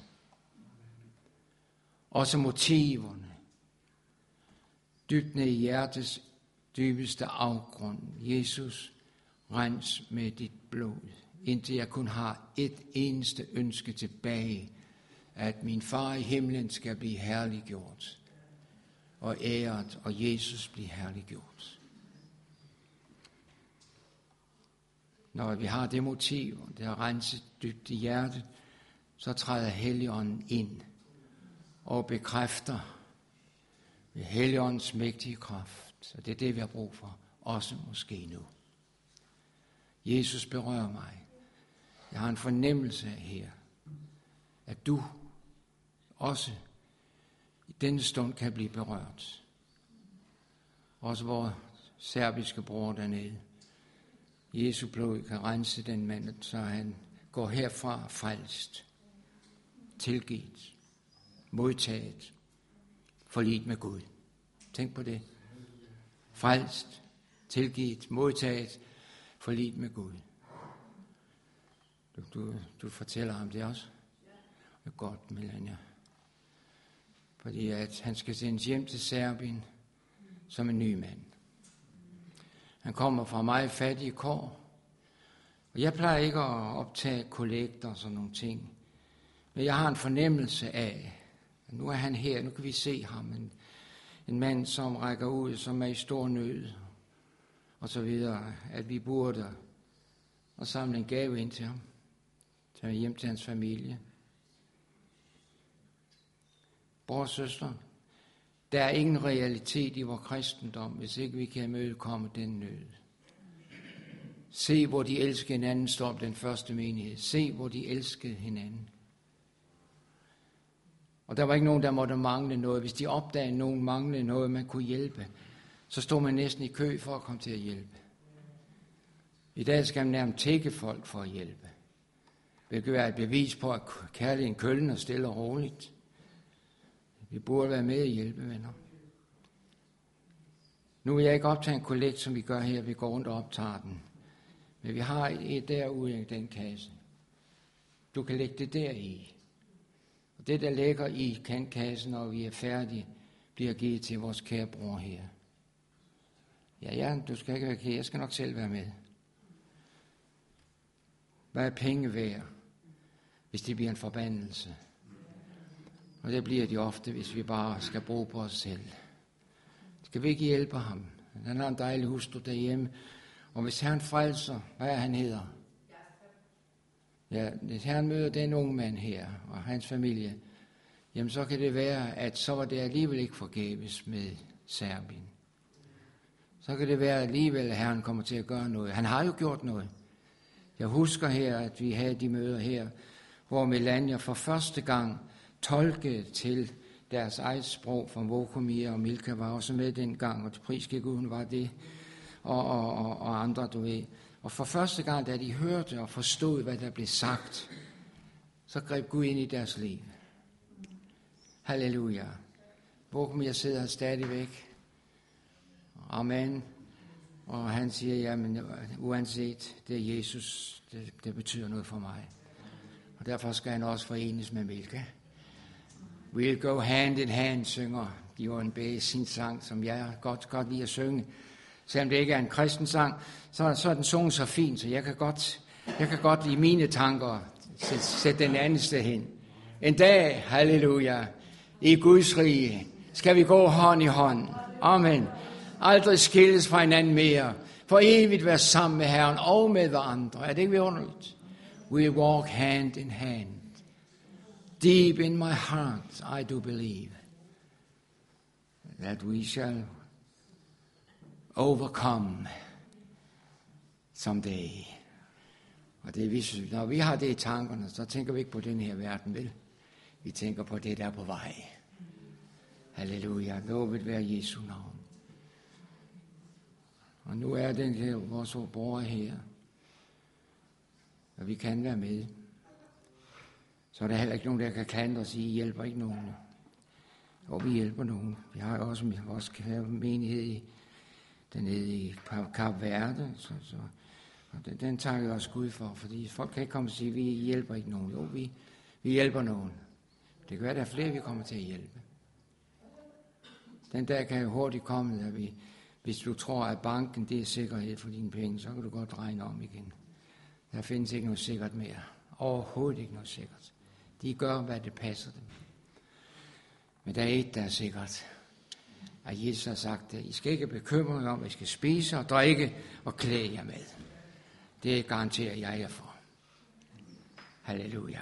Også motiverne. Dybt ned i hjertets dybeste afgrund. Jesus, rens med dit blod. Indtil jeg kun har et eneste ønske tilbage. At min far i himlen skal blive herliggjort. Og æret, og Jesus blive herliggjort. når vi har det motiv, og det har renset dybt i hjertet, så træder Helligånden ind og bekræfter ved Helligåndens mægtige kraft. Og det er det, vi har brug for, også måske nu. Jesus berører mig. Jeg har en fornemmelse af her, at du også i denne stund kan blive berørt. Også vores serbiske bror dernede. Jesu blod kan rense den mand, så han går herfra frelst, tilgivet, modtaget, forlidt med Gud. Tænk på det. Frelst, tilgivet, modtaget, forlidt med Gud. Du fortæller ham det også? Det er godt, Melania. Fordi at han skal sendes hjem til Serbien som en ny mand. Han kommer fra meget fattige kår. Og jeg plejer ikke at optage kollekter og sådan nogle ting. Men jeg har en fornemmelse af, at nu er han her, nu kan vi se ham. En mand, som rækker ud, som er i stor nød. Og så videre. At vi burde og samle en gave ind til ham. Tage hjem til hans familie. Bror og søster, der er ingen realitet i vores kristendom, hvis ikke vi kan imødekomme den nød. Se, hvor de elskede hinanden, står den første menighed. Se, hvor de elskede hinanden. Og der var ikke nogen, der måtte mangle noget. Hvis de opdagede, at nogen manglede noget, man kunne hjælpe, så stod man næsten i kø for at komme til at hjælpe. I dag skal man nærmest tække folk for at hjælpe. Det kan være et bevis på, at kærligheden kølner stille og roligt. Vi burde være med at hjælpe, venner. Nu vil jeg ikke optage en kollekt, som vi gør her. Vi går rundt og optager den. Men vi har et derude i den kasse. Du kan lægge det der i. Og det, der ligger i kassen, når vi er færdige, bliver givet til vores kære bror her. Ja, du skal ikke være kære. Jeg skal nok selv være med. Hvad er penge værd, hvis det bliver en forbandelse? Og det bliver de ofte, hvis vi bare skal bruge på os selv. Skal vi ikke hjælpe ham? Han har en dejlig hustru derhjemme. Og hvis Herren frelser, hvad er han hedder? Ja, hvis Herren møder den unge mand her og hans familie, jamen så kan det være, at så var det alligevel ikke forgæves med Serbien. Så kan det være alligevel, at Herren kommer til at gøre noget. Han har jo gjort noget. Jeg husker her, at vi havde de møder her, hvor Melania for første gang tolkede til deres eget sprog, fra Vokomir og Milka var også med dengang, og til priske Gud var det, og andre, du ved. Og for første gang, da de hørte og forstod, hvad der blev sagt, så greb Gud ind i deres liv. Halleluja. Vokomir sidder her stadigvæk. Amen. Og han siger, jamen uanset, det er Jesus, det betyder noget for mig. Og derfor skal han også forenes med Milka. We'll go hand in hand, synger Jørgen Bæ sin sang, som jeg godt lide at synge. Selvom det ikke er en kristen sang, så er den sunget så fint, så jeg kan godt i mine tanker sætte den anden sted hen. En dag, halleluja, i Guds rige skal vi gå hånd i hånd. Amen. Aldrig skilles fra hinanden mere. For evigt være sammen med Herren og med hverandre. Er det ikke vidunderligt? We walk hand in hand. Deep in my heart I do believe that we shall overcome someday. Og det er, når vi har det i tankerne, så tænker vi ikke på den her verden, vel? Vi tænker på det, der er på vej. Halleluja. Lovet være Jesu navn. Og nu er den her, vores bror her, og vi kan være med. Så er der heller ikke nogen, der kan klandre og sige, I hjælper ikke nogen. Og vi hjælper nogen. Vi har også vores menighed dernede i Kap Verde, og den takker jeg også Gud for, fordi folk kan ikke komme og sige, vi hjælper ikke nogen. Jo, vi hjælper nogen. Det kan være, at der er flere, vi kommer til at hjælpe. Den dag kan jo hurtigt komme, at hvis du tror, at banken det er sikkerhed for dine penge, så kan du godt regne om igen. Der findes ikke noget sikkert mere. Overhovedet ikke noget sikkert. De gør, hvad det passer dem. Men der er et, der er sikkert. At Jesus har sagt, at I skal ikke bekymre jer om, at I skal spise og drikke og klæde jer med. Det garanterer jeg jer for. Halleluja.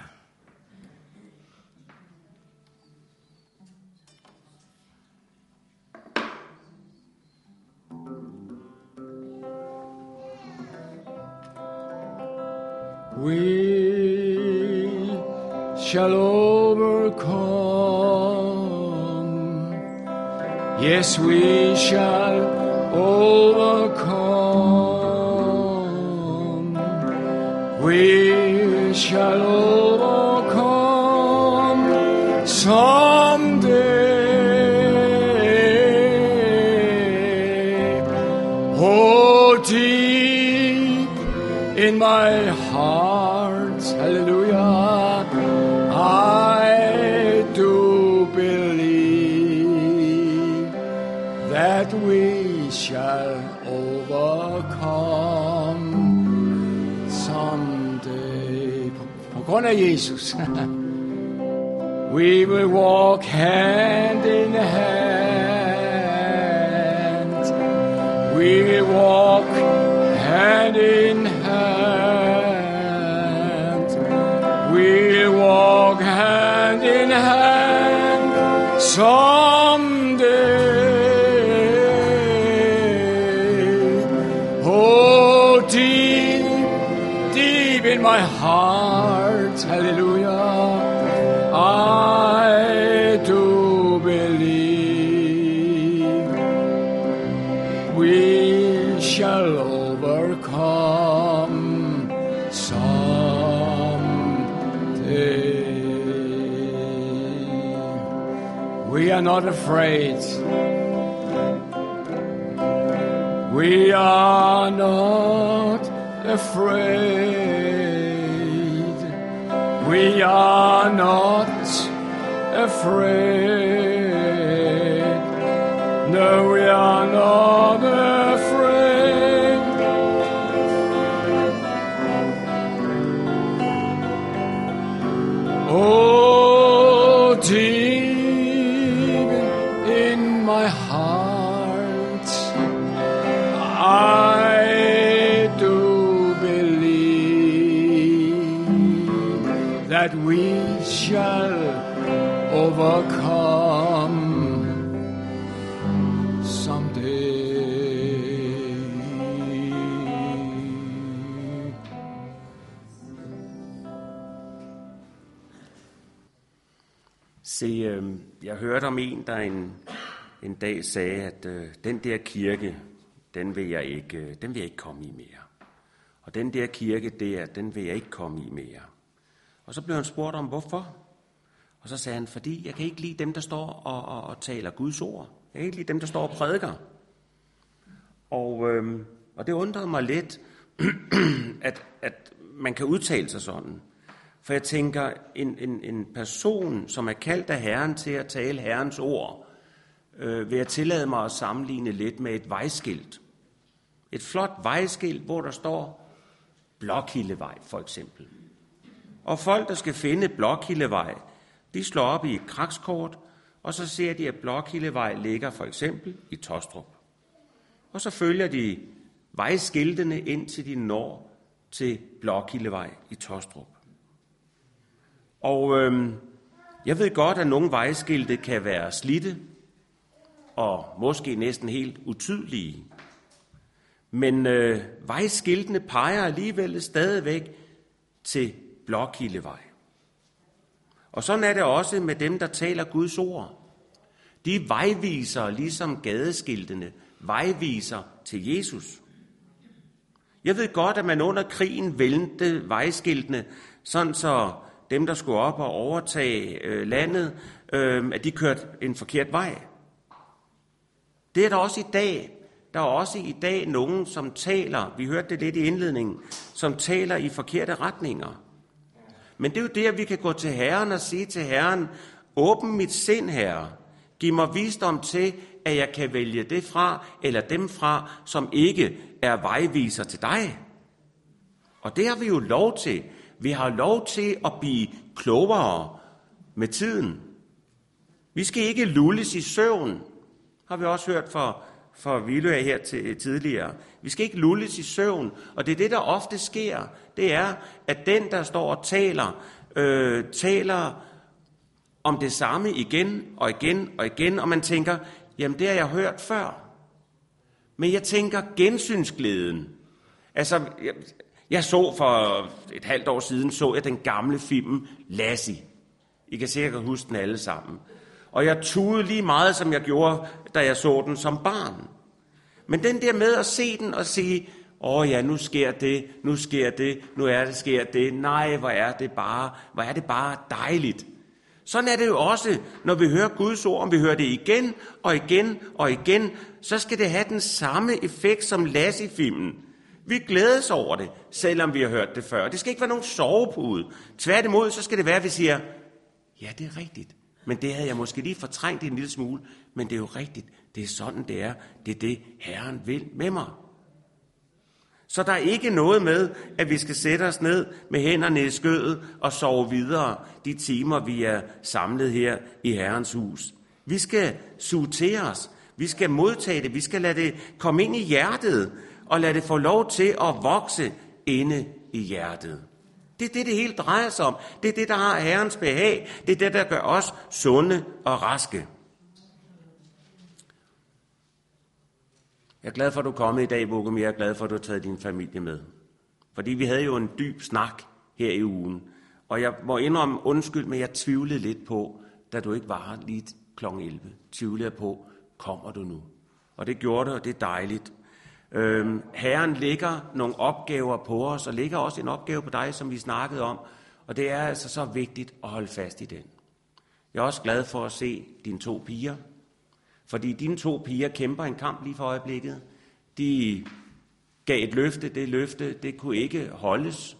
We shall overcome. Yes, we shall overcome. We shall overcome someday. Oh, deep in my heart, hallelujah, I do believe that we shall overcome someday. På grund af Jesus. We will walk hand in hand. We will walk hand in hand. We'll walk hand in hand someday. Oh, deep, deep in my heart, hallelujah, I do believe we shall overcome someday. We are not afraid. We are not afraid. We are not afraid. No, we are not afraid. Oh, deep in my heart, I do believe that we shall overcome someday. Se, jeg hørte om en, der en dag sagde, at den der kirke, den vil jeg ikke komme i mere. Og den der kirke der, den vil jeg ikke komme i mere. Og så blev han spurgt om, hvorfor? Og så sagde han, fordi jeg kan ikke lide dem, der står og taler Guds ord. Jeg kan ikke lide dem, der står og prædiker. Og det undrede mig lidt, at man kan udtale sig sådan. For jeg tænker, en person, som er kaldt af Herren til at tale Herrens ord, vil jeg tillade mig at sammenligne lidt med et vejskilt. Et flot vejskilt, hvor der står Blokhildevej for eksempel. Og folk, der skal finde Blokhildevej, de slår op i et krakskort, og så ser de, at Blokhildevej ligger for eksempel i Tåstrup. Og så følger de vejskiltene indtil de når til Blokhildevej i Tåstrup. Og jeg ved godt, at nogle vejskilte kan være slidte, og måske næsten helt utydelige. Men vejskiltene peger alligevel stadigvæk til Blokhildevej. Og sådan er det også med dem, der taler Guds ord. De vejviser, ligesom gadeskiltene, vejviser til Jesus. Jeg ved godt, at man under krigen vendte vejskiltene, sådan så dem, der skulle op og overtage landet, at de kørte en forkert vej. Det er der også i dag. Der er også i dag nogen, som taler, vi hørte det lidt i indledningen, som taler i forkerte retninger. Men det er jo det, at vi kan gå til Herren og sige til Herren, åbn mit sind, Herre. Giv mig visdom til, at jeg kan vælge det fra, eller dem fra, som ikke er vejviser til dig. Og det har vi jo lov til. Vi har lov til at blive klogere med tiden. Vi skal ikke lulles i søvn, har vi også hørt for Vilø her tidligere. Vi skal ikke lulles i søvn, og det er det, der ofte sker. Det er, at den, der står og taler om det samme igen og igen og igen, og man tænker, jamen det har jeg hørt før. Men jeg tænker gensynsglæden. Altså, jeg så for et halvt år siden, så jeg den gamle film Lassie. I kan sikkert huske den alle sammen. Og jeg tudede lige meget, som jeg gjorde, da jeg så den som barn. Men den der med at se den og sige, ja, nu sker det, nu sker det. Nej, hvor er det bare dejligt. Sådan er det jo også, når vi hører Guds ord, om vi hører det igen og igen og igen, så skal det have den samme effekt som Lassie-filmen. Vi glædes over det, selvom vi har hørt det før. Det skal ikke være nogen sovepude. Tværtimod, så skal det være, at vi siger, ja, det er rigtigt. Men det havde jeg måske lige fortrængt en lille smule, men det er jo rigtigt. Det er sådan, det er. Det er det, Herren vil med mig. Så der er ikke noget med, at vi skal sætte os ned med hænderne i skødet og sove videre de timer, vi er samlet her i Herrens hus. Vi skal suge til os. Vi skal modtage det. Vi skal lade det komme ind i hjertet og lade det få lov til at vokse inde i hjertet. Det er det, det hele drejer sig om. Det er det, der har Herrens behag. Det er det, der gør os sunde og raske. Jeg er glad for, at du er kommet i dag, Vugum. Jeg er glad for, at du har taget din familie med. Fordi vi havde jo en dyb snak her i ugen. Og jeg må indrømme undskyld, men jeg tvivlede lidt på, da du ikke var her lige kl. 11. Tvivlede jeg på, kommer du nu? Og det gjorde det, og det er dejligt. Herren lægger nogle opgaver på os, og lægger også en opgave på dig, som vi snakkede om. Og det er altså så vigtigt at holde fast i den. Jeg er også glad for at se dine 2 piger. Fordi dine 2 piger kæmper en kamp lige for øjeblikket. De gav et løfte, det kunne ikke holdes.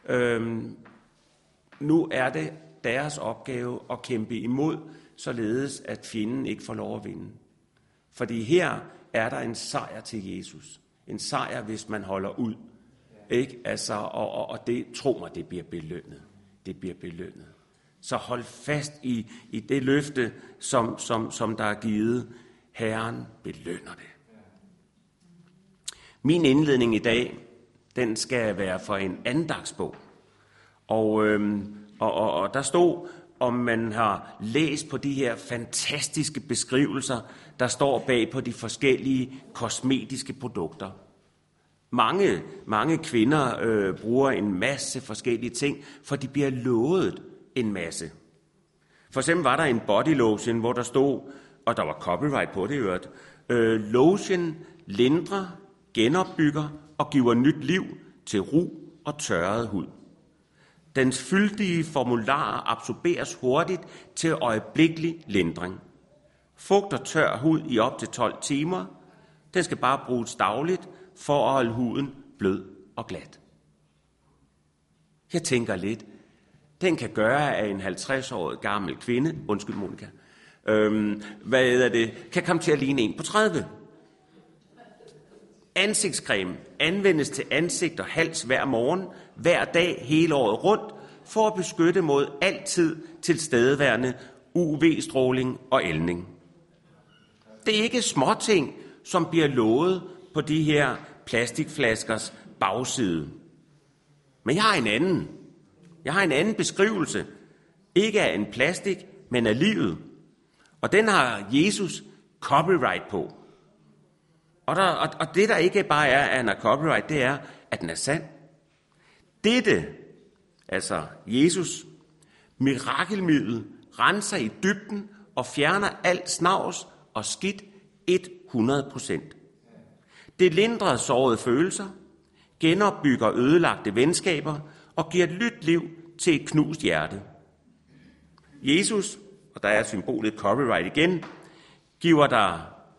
Nu er det deres opgave at kæmpe imod, således at fjenden ikke får lov at vinde. Fordi her er der en sejr til Jesus. En sejr, hvis man holder ud. Ikke? Altså, og det, tro mig, det bliver belønnet. Det bliver belønnet. Så hold fast i det løfte, som der er givet. Herren belønner det. Min indledning i dag, den skal være for en andagsbog. Og der stod, om man har læst på de her fantastiske beskrivelser, der står bag på de forskellige kosmetiske produkter. Mange kvinder bruger en masse forskellige ting, for de bliver lovet en masse. For eksempel var der en body lotion, hvor der stod, og der var copyright på det i øvrigt, lotion lindrer, genopbygger og giver nyt liv til ru og tørret hud. Dens fyldige formularer absorberes hurtigt til øjeblikkelig lindring. Fugt og tør hud i op til 12 timer. Den skal bare bruges dagligt for at holde huden blød og glat. Jeg tænker lidt, den kan gøre, at en 50-årig gammel kvinde, undskyld Monika, kan komme til at ligne en på 30. Ansigtscreme anvendes til ansigt og hals hver morgen, hver dag, hele året rundt, for at beskytte mod altid tilstedeværende UV-stråling og ældning. Det er ikke småting, som bliver lovet på de her plastikflaskers bagside. Men jeg har en anden beskrivelse. Ikke af en plastik, men af livet. Og den har Jesus copyright på. Og det, der ikke bare er, at han har copyright, det er, at den er sand. Dette, altså Jesus, mirakelmiddel, renser i dybden og fjerner alt snavs og skidt 100%. Det lindrer sårede følelser, genopbygger ødelagte venskaber og giver et nyt liv til et knust hjerte. Jesus, og der er symbolet copyright igen, giver dig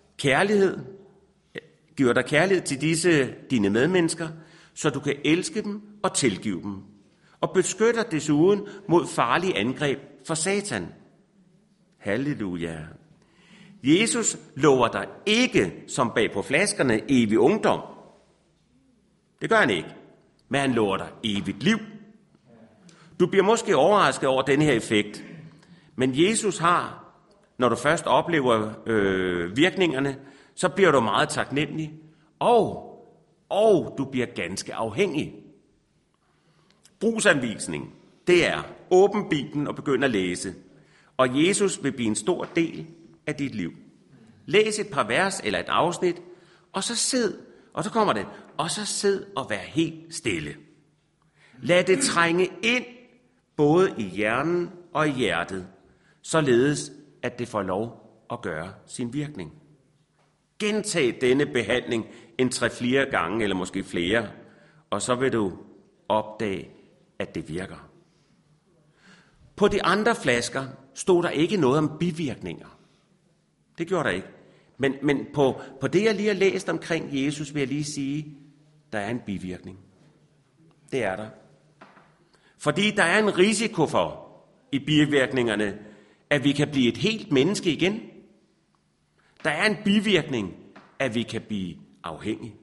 kærlighed til disse dine medmennesker, så du kan elske dem og tilgive dem, og beskytter desuden mod farlige angreb fra Satan. Halleluja. Jesus lover dig ikke, som bag på flaskerne, evig ungdom. Det gør han ikke, men han lover dig evigt liv. Du bliver måske overrasket over denne her effekt, men Jesus har, når du først oplever virkningerne, så bliver du meget taknemmelig, og du bliver ganske afhængig. Brugsanvisning, det er åbn Bibelen og begynd at læse, og Jesus vil blive en stor del af dit liv. Læs et par vers eller et afsnit, og så sid, og så kommer det, og så sid og vær helt stille. Lad det trænge ind, både i hjernen og i hjertet, således at det får lov at gøre sin virkning. Gentag denne behandling en 3-4 gange, eller måske flere, og så vil du opdage, at det virker. På de andre flasker stod der ikke noget om bivirkninger. Det gjorde der ikke. Men på det, jeg lige har læst omkring Jesus, vil jeg lige sige, der er en bivirkning. Det er der. Fordi der er en risiko for, i bivirkningerne, at vi kan blive et helt menneske igen. Der er en bivirkning, at vi kan blive afhængige.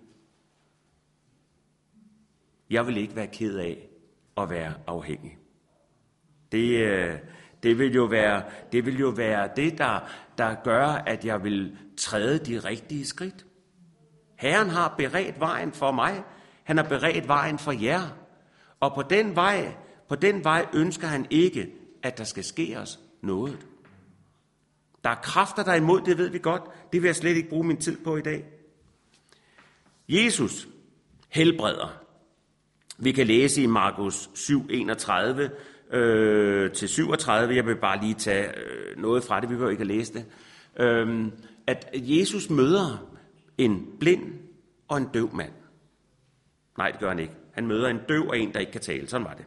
Jeg vil ikke være ked af at være afhængig. Det vil jo være det, der gør, at jeg vil træde de rigtige skridt. Herren har beredt vejen for mig. Han har beredt vejen for jer. Og på den vej ønsker han ikke, at der skal ske os noget. Der er kræfter der imod, det ved vi godt. Det vil jeg slet ikke bruge min tid på i dag. Jesus helbreder. Vi kan læse i Markus 7:31 til 37. Jeg vil bare lige tage noget fra det, vi behøver ikke at læse det. At Jesus møder en blind og en døv mand. Nej, det gør han ikke. Han møder en døv og en, der ikke kan tale. Sådan var det.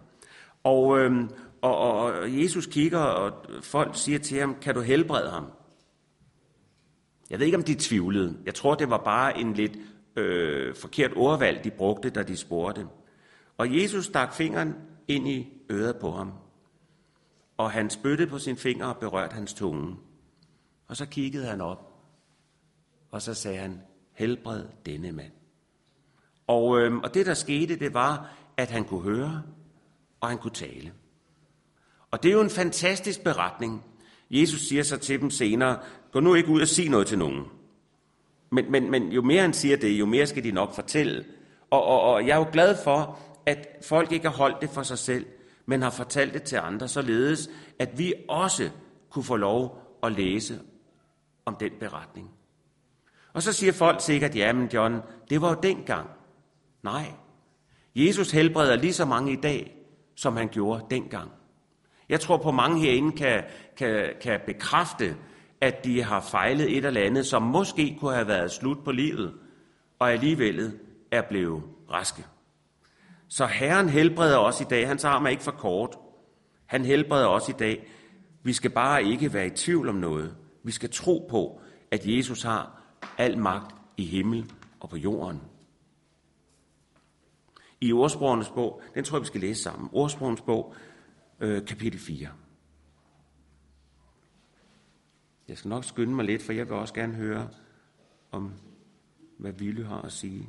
Og Jesus kigger, og folk siger til ham, kan du helbrede ham? Jeg ved ikke, om de tvivlede. Jeg tror, det var bare en lidt forkert ordvalg, de brugte, da de spurgte. Og Jesus stak fingeren ind i øret på ham. Og han spyttede på sin finger og berørte hans tunge. Og så kiggede han op. Og så sagde han, helbred denne mand. Og det, der skete, det var, at han kunne høre, og han kunne tale. Og det er jo en fantastisk beretning. Jesus siger så til dem senere, gå nu ikke ud og sig noget til nogen. Men jo mere han siger det, jo mere skal de nok fortælle. Og jeg er jo glad for, at folk ikke har holdt det for sig selv, men har fortalt det til andre, således at vi også kunne få lov at læse om den beretning. Og så siger folk sikkert, ja, men John, det var jo dengang. Nej, Jesus helbreder lige så mange i dag, som han gjorde dengang. Jeg tror på mange herinde kan bekræfte, at de har fejlet et eller andet, som måske kunne have været slut på livet, og alligevel er blevet raske. Så Herren helbreder os i dag. Hans arm er ikke for kort. Han helbreder os i dag. Vi skal bare ikke være i tvivl om noget. Vi skal tro på, at Jesus har al magt i himmel og på jorden. I Ordsprogenes bog, den tror jeg, vi skal læse sammen. Ordsprogenes bog, kapitel 4. Jeg skal nok skynde mig lidt, for jeg vil også gerne høre om, hvad Willy har at sige.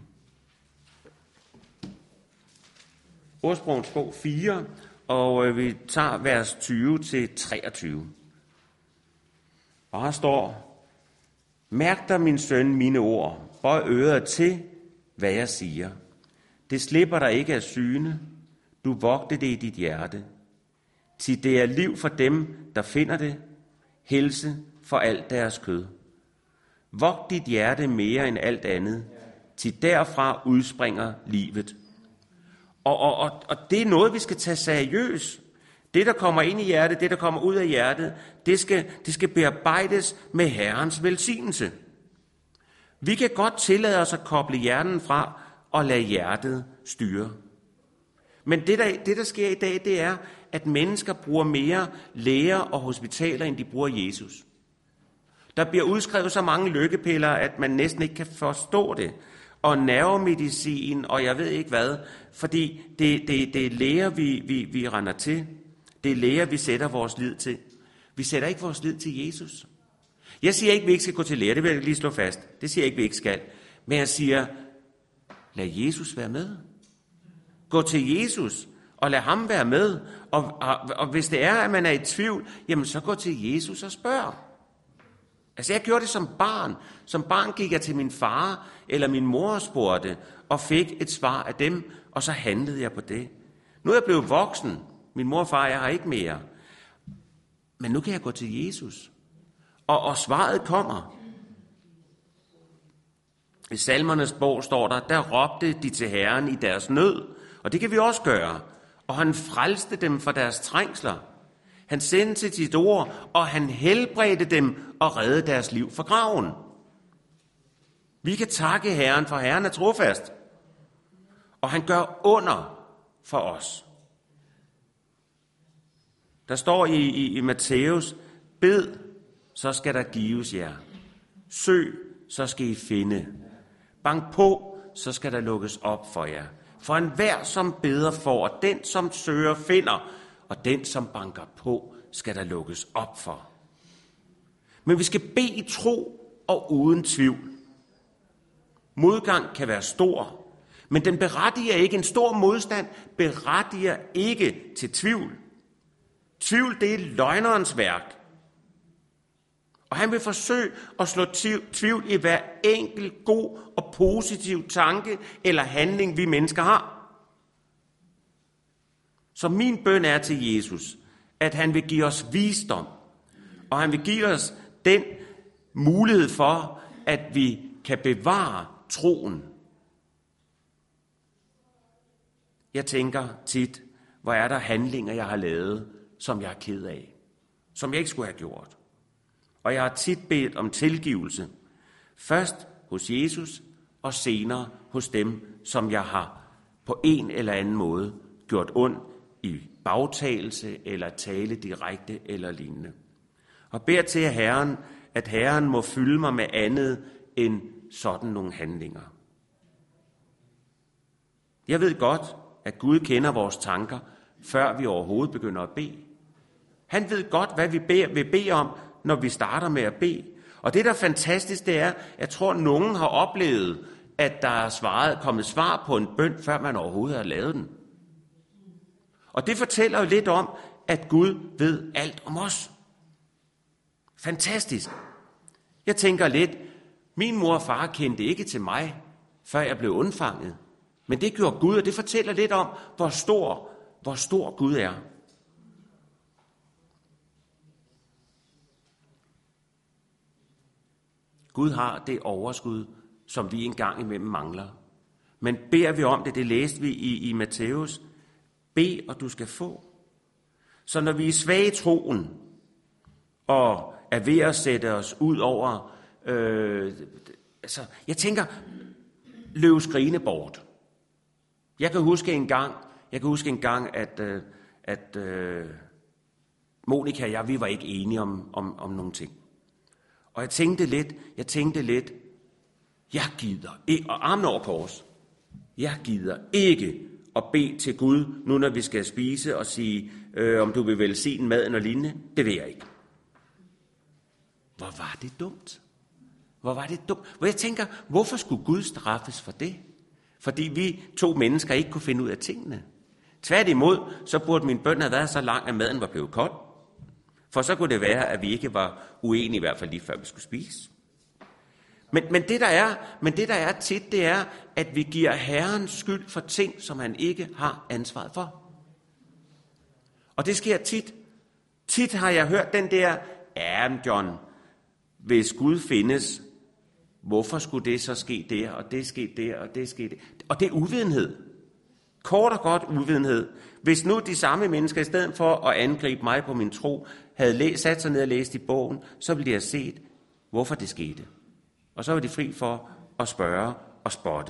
Ordsprogenes bog 4, og vi tager vers 20 til 23. Og her står, mærk dig, min søn, mine ord, bøj øret til, hvad jeg siger. Det slipper dig ikke af syne, du vogter det i dit hjerte. Til det er liv for dem, der finder det, helse for alt deres kød. Vogt dit hjerte mere end alt andet, til derfra udspringer livet. Og det er noget, vi skal tage seriøst. Det, der kommer ind i hjertet, det, der kommer ud af hjertet, det skal bearbejdes med Herrens velsignelse. Vi kan godt tillade os at koble hjernen fra og lade hjertet styre. Men det, der sker i dag, det er, at mennesker bruger mere læger og hospitaler, end de bruger Jesus. Der bliver udskrevet så mange lykkepiller, at man næsten ikke kan forstå det. Og nervemedicin, og jeg ved ikke hvad, fordi det er læger, vi render til. Det er læger, vi sætter vores lid til. Vi sætter ikke vores lid til Jesus. Jeg siger ikke, at vi ikke skal gå til læger, det vil jeg lige slå fast. Det siger jeg ikke, at vi ikke skal. Men jeg siger, lad Jesus være med. Gå til Jesus, og lad ham være med. Og hvis det er, at man er i tvivl, jamen så gå til Jesus og spørg. Altså jeg gjorde det som barn. Som barn gik jeg til min far eller min mor og spurgte, og fik et svar af dem, og så handlede jeg på det. Nu er jeg blevet voksen. Min mor og far, jeg har ikke mere. Men nu kan jeg gå til Jesus. Og svaret kommer. I Salmernes bog står der råbte de til Herren i deres nød. Og det kan vi også gøre. Og han frelste dem fra deres trængsler. Han sendte til sit ord, og han helbredte dem og reddede deres liv fra graven. Vi kan takke Herren, for Herren er trofast. Og han gør under for os. Der står i Matthæus, bed, så skal der gives jer. Søg, så skal I finde. Bank på, så skal der lukkes op for jer. For enhver, som beder får, og den, som søger, finder, og den, som banker på, skal der lukkes op for. Men vi skal bede i tro og uden tvivl. Modgang kan være stor, men den berettiger ikke, en stor modstand berettiger ikke til tvivl. Tvivl, det er løgnerens værk. Og han vil forsøge at slå tvivl i hver enkelt god og positiv tanke eller handling, vi mennesker har. Så min bøn er til Jesus, at han vil give os visdom, og han vil give os den mulighed for, at vi kan bevare troen. Jeg tænker tit, hvor er der handlinger, jeg har lavet, som jeg er ked af, som jeg ikke skulle have gjort. Og jeg har tit bedt om tilgivelse, først hos Jesus, og senere hos dem, som jeg har på en eller anden måde gjort ondt i bagtagelse eller tale direkte eller lignende. Og beder til Herren, at Herren må fylde mig med andet end sådan nogle handlinger. Jeg ved godt, at Gud kender vores tanker, før vi overhovedet begynder at bede. Han ved godt, hvad vi vil bede om, når vi starter med at bede. Og det, der er fantastisk, det er, jeg tror, at nogen har oplevet, at der er kommet svar på en bøn, før man overhovedet har lavet den. Og det fortæller jo lidt om, at Gud ved alt om os. Fantastisk. Jeg tænker lidt, min mor og far kendte ikke til mig, før jeg blev undfanget. Men det gjorde Gud, og det fortæller lidt om, hvor stor Gud er. Gud har det overskud, som vi engang imellem mangler. Men beder vi om det, det læste vi i Matthæus, bed, og du skal få. Så når vi er svage i troen, og er ved at sætte os ud over, jeg tænker, løb skrigende bort. Jeg kan huske en gang, at Monika og jeg, vi var ikke enige om nogle ting. Og jeg tænkte lidt, jeg gider ikke, og armen over kors, jeg gider ikke at bede til Gud, nu når vi skal spise og sige, om du vil velsigne maden og lignende. Det vil jeg ikke. Hvor var det dumt. Hvor jeg tænker, hvorfor skulle Gud straffes for det? Fordi vi 2 mennesker ikke kunne finde ud af tingene. Tværtimod, så burde min bøn have været så lang, at maden var blevet kold. For så kunne det være, at vi ikke var uenige, i hvert fald lige før vi skulle spise. Men det der er tit, det er, at vi giver Herren skyld for ting, som han ikke har ansvaret for. Og det sker tit. Tit har jeg hørt den der, ja, John, hvis Gud findes, hvorfor skulle det så ske der, og det ske der, og det ske der. Og det er uvidenhed. Kort og godt uvidenhed. Hvis nu de samme mennesker, i stedet for at angribe mig på min tro, havde sat sig ned og læst i bogen, så ville de have set, hvorfor det skete. Og så var de fri for at spørge og spotte.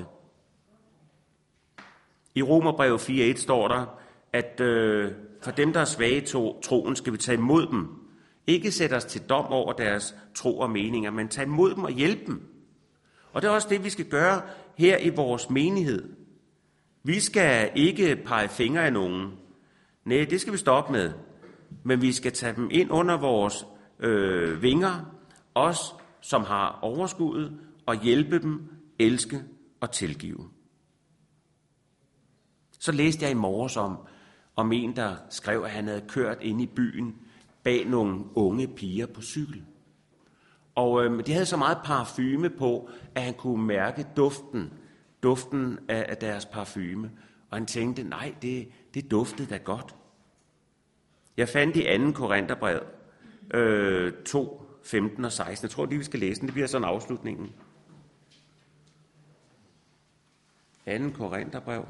I Romerbrevet 4:1 står der, at for dem, der er svage i troen, skal vi tage imod dem. Ikke sætte os til dom over deres tro og meninger, men tage imod dem og hjælpe dem. Og det er også det, vi skal gøre her i vores menighed. Vi skal ikke pege fingre af nogen. Nej, det skal vi stoppe med. Men vi skal tage dem ind under vores vinger, os som har overskuddet, og hjælpe dem, elske og tilgive. Så læste jeg i morges om en, der skrev, at han havde kørt ind i byen bag nogle unge piger på cykel. Og de havde så meget parfume på, at han kunne mærke duften af deres parfume. Og han tænkte, nej, det duftede da godt. Jeg fandt i 2. Korintherbrev 2, 15 og 16. Jeg tror lige, vi skal læse den. Det bliver sådan afslutningen. 2. Korintherbrev.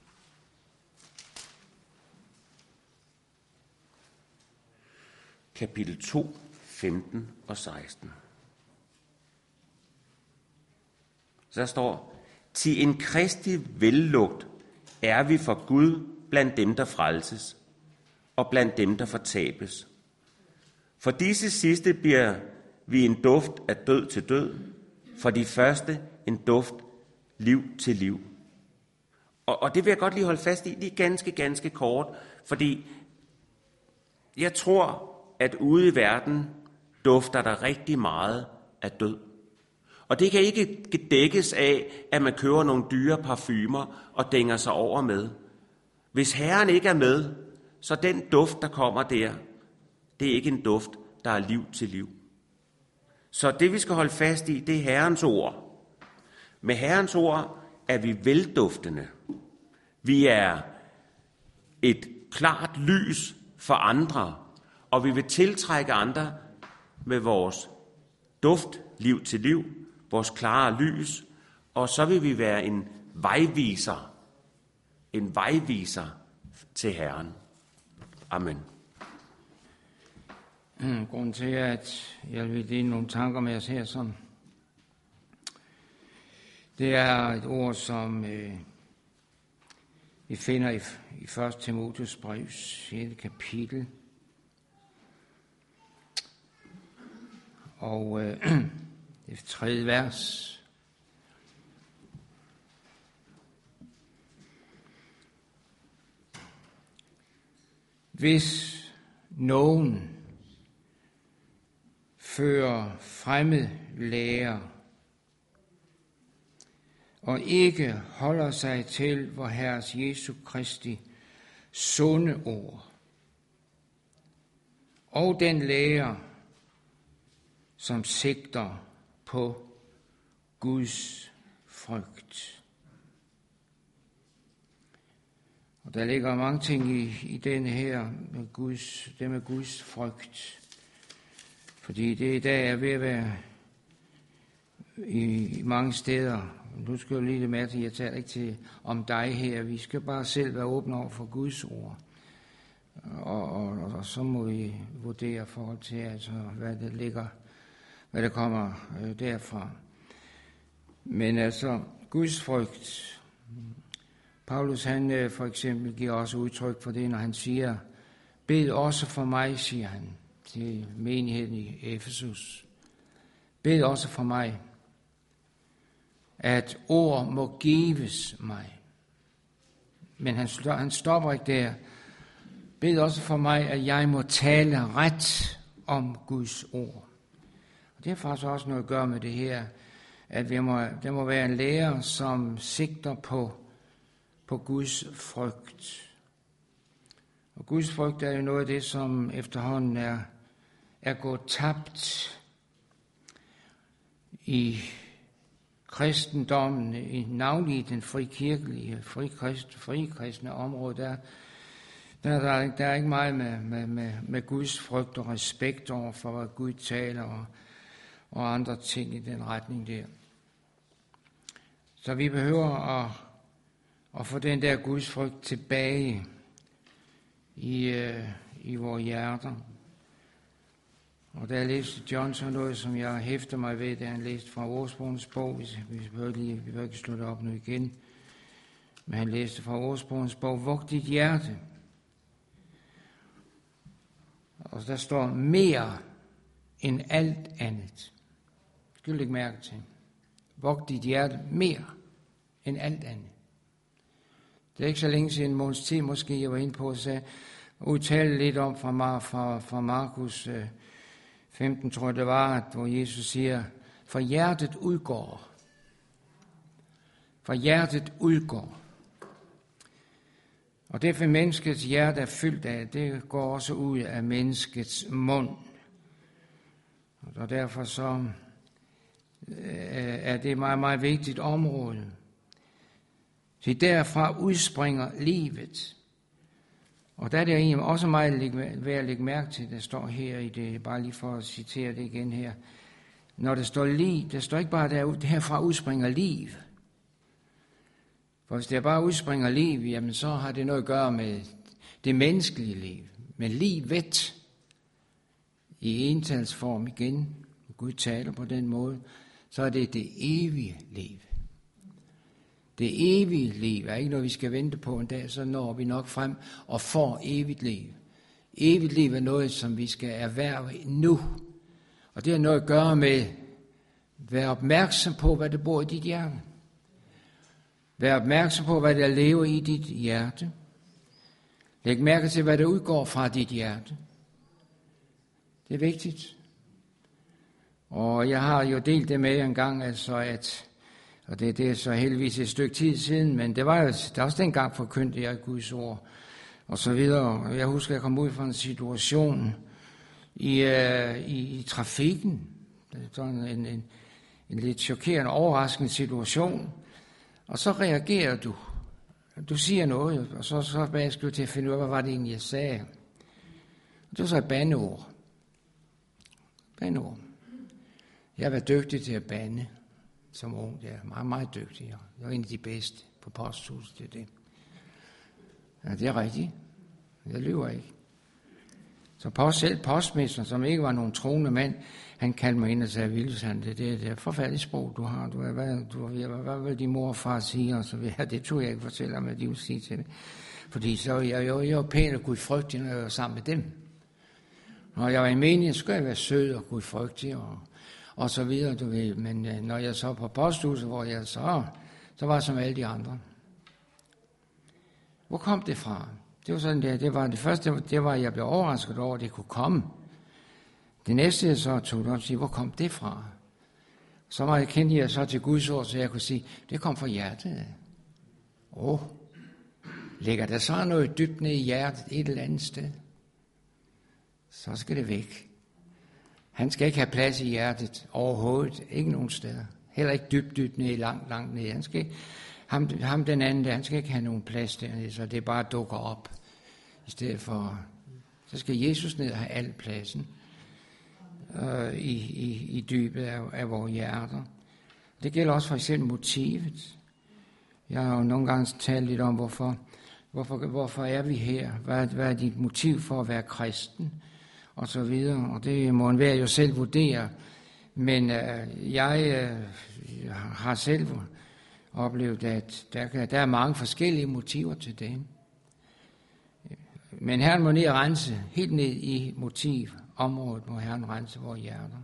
Kapitel 2, 15 og 16. Så der står, til en Kristi vellugt er vi for Gud blandt dem, der frelses, og blandt dem, der fortabes. For disse sidste bliver vi en duft af død til død, for de første en duft liv til liv. Og det vil jeg godt lige holde fast i, lige ganske kort, fordi jeg tror, at ude i verden dufter der rigtig meget af død. Og det kan ikke dækkes af, at man køber nogle dyre parfumer og dænger sig over med. Hvis Herren ikke er med, så den duft, der kommer der, det er ikke en duft, der er liv til liv. Så det, vi skal holde fast i, det er Herrens ord. Med Herrens ord er vi velduftende. Vi er et klart lys for andre, og vi vil tiltrække andre med vores duft, liv til liv, vores klare lys, og så vil vi være en vejviser til Herren. Amen. Grunden til, at jeg vil dele nogle tanker med os her, som det er et ord, som vi finder i 1. Timotheus brev, 6. kapitel. Og det 3. vers. Hvis nogen fører fremmed lære og ikke holder sig til vor Herres Jesu Kristi sunde ord og den lære, som sigter på Guds frygt. Og der ligger mange ting i denne her med Guds frygt. Fordi det i dag er ved at være i mange steder. Nu skal jeg lige med til, jeg taler ikke til om dig her. Vi skal bare selv være åbne over for Guds ord. Og så må vi vurdere i forhold til, altså, hvad der kommer derfra. Men altså, Guds frygt. Paulus, han for eksempel giver også udtryk for det, når han siger, bed også for mig, siger han til menigheden i Efesus. Bed også for mig, at ord må gives mig. Men han stopper ikke der. Bed også for mig, at jeg må tale ret om Guds ord. Og det har faktisk også noget at gøre med det her, at der må være en lærer, som sigter på Guds frygt. Og Guds frygt er jo noget af det, som efterhånden er gået tabt i kristendommen, navnlig i den frikirkelige, frikristne område. Der er ikke meget med Guds frygt og respekt over for, hvad Gud taler og andre ting i den retning der. Så vi behøver at få den der Guds frygt tilbage i vores hjerter. Og da jeg læste John, så noget, som jeg hæfter mig ved, da han læste fra Ordsprogens bog, vi behøver ikke slå det op nu igen, men han læste fra Ordsprogens bog, vogt dit hjerte. Og der står mere end alt andet. Skal du lægge mærke til. Vogt dit hjerte mere end alt andet. Det er ikke så længe siden, en måneds tid måske, jeg var inde på at udtale lidt om fra Markus 15, tror jeg det var, hvor Jesus siger, for hjertet udgår. For hjertet udgår. Og det for menneskets hjerte er fyldt af, det går også ud af menneskets mund. Og derfor så er det et meget, meget vigtigt område. Så derfra udspringer livet. Og der er det egentlig også meget værd at lægge mærke til, der står her i det, bare lige for at citere det igen her. Når der står liv, der står ikke bare, der herfra udspringer liv. For hvis der bare udspringer liv, jamen så har det noget at gøre med det menneskelige liv. Men livet i entalsform igen, Gud taler på den måde, så er det det evige liv. Det evige liv er ikke noget, vi skal vente på en dag, så når vi nok frem og får evigt liv. Evigt liv er noget, som vi skal erhverve nu. Og det har noget at gøre med at være opmærksom på, hvad der bor i dit hjerte. Vær opmærksom på, hvad der lever i dit hjerte. Læg mærke til, hvad der udgår fra dit hjerte. Det er vigtigt. Og jeg har jo delt det med en gang, og det er så heldigvis et stykke tid siden, men det var jo også dengang forkyndte jeg Guds ord, og så videre. Jeg husker, jeg kom ud fra en situation i trafikken. Det var en lidt chokerende, overraskende situation. Og så reagerer du. Du siger noget, og så bagefter du til at finde ud af, hvad var det egentlig, jeg sagde. Det var så et bandeord. Bandeord. Jeg har været dygtig til at bande som ung. Jeg er meget, meget dygtig. Jeg var en af de bedste på posthuset til det. Ja, det er rigtigt. Jeg lyver ikke. Så selv postmesteren, som ikke var nogen troende mand, han kaldte mig ind og sagde, Vilsand, det er forfærdeligt sprog, du har. Hvad vil din mor og far sige? Og så videre. Det tror jeg ikke fortæller mig, at de vil sige til det. Fordi så jeg var pæn og gudfrygtig, når jeg var sammen med dem. Når jeg var i menighed, så skulle jeg være sød og gudfrygtig og så videre, du ved. Men når jeg så på posthuset, hvor jeg så var som alle de andre. Hvor kom det fra? Det var sådan der, det var det første, det var, jeg blev overrasket over, at det kunne komme. Det næste, jeg så tog det op og sige, hvor kom det fra? Så var jeg kendte jeg så til Guds ord, så jeg kunne sige, det kom fra hjertet. Ligger der så noget dybt ned i hjertet et eller andet sted? Så skal det væk. Han skal ikke have plads i hjertet overhovedet, ikke nogen steder. Heller ikke dybt ned, langt ned. Han skal ham den anden der, han skal ikke have nogen plads dernede, så det bare dukker op. I stedet for, så skal Jesus ned og have al pladsen i dybet af vores hjerter. Det gælder også for eksempel motivet. Jeg har jo nogle gange talt lidt om, hvorfor er vi her? Hvad er dit motiv for at være kristen? Og så videre. Og det må enhver jo selv vurdere. Men jeg har selv oplevet, at der er mange forskellige motiver til det. Men Herren må ned og rense, helt ned i motivområdet, må Herren rense vores hjerter.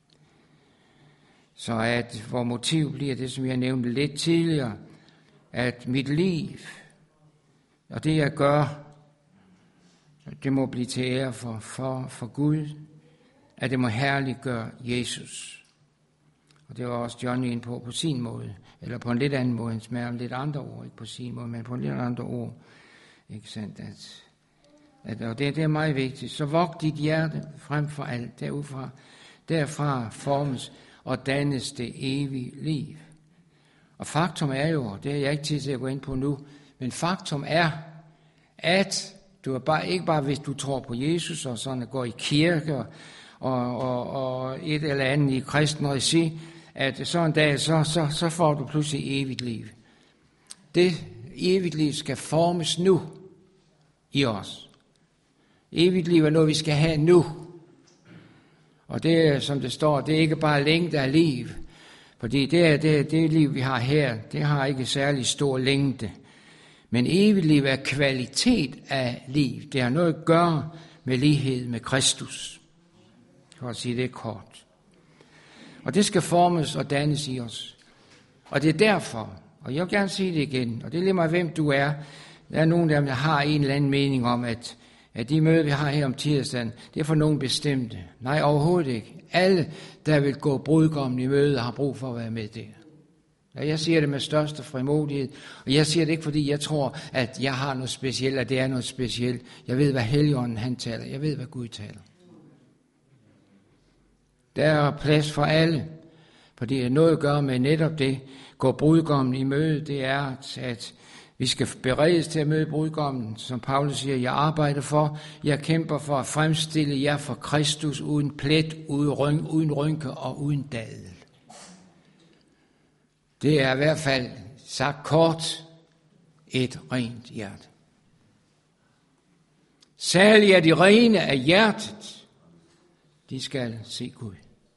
Så at vores motiv bliver det, som jeg nævnte lidt tidligere, at mit liv, og det jeg gør, det må blive til ære for Gud, at det må herliggøre Jesus. Og det var også John inde på sin måde, eller på en lidt anden måde, med lidt andre ord, ikke på sin måde, men på en lidt andre ord. Ikke sandt? Og det er meget vigtigt. Så vogt dit hjerte frem for alt derudfra. Derfra formes og dannes det evige liv. Og faktum er jo, det er jeg ikke tid til at gå ind på nu, men faktum er, at du er bare, ikke bare hvis du tror på Jesus og sådan går i kirke og et eller andet i kristen regi, at så en dag, så får du pludselig evigt liv. Det evigt liv skal formes nu i os. Evigt liv er noget, vi skal have nu. Og det er, som det står, det er ikke bare længde af liv. Fordi det liv, vi har her, det har ikke særlig stor længde. Men evigt liv er kvalitet af liv. Det har noget at gøre med lighed med Kristus. Jeg kan sige det kort. Og det skal formes og dannes i os. Og det er derfor, og jeg vil gerne sige det igen, og det er lige meget, hvem du er. Der er nogen, der har en eller anden mening om, at de møder, vi har her om tirsdagen, det er for nogen bestemte. Nej, overhovedet ikke. Alle, der vil gå brudgommen i møde, har brug for at være med der. Og jeg siger det med største frimodighed, og jeg siger det ikke, fordi jeg tror, at jeg har noget specielt, at det er noget specielt. Jeg ved, hvad Helligånden han taler. Jeg ved, hvad Gud taler. Der er plads for alle, for det er noget at gøre med netop det. Gå brudgommen i møde, det er, at vi skal beredes til at møde brudgommen, som Paulus siger, jeg arbejder for, jeg kæmper for at fremstille jer for Kristus uden plet, uden rynke og uden dadel. Det er i hvert fald sagt kort et rent hjerte. Særligt er de rene af hjertet, de skal se Gud.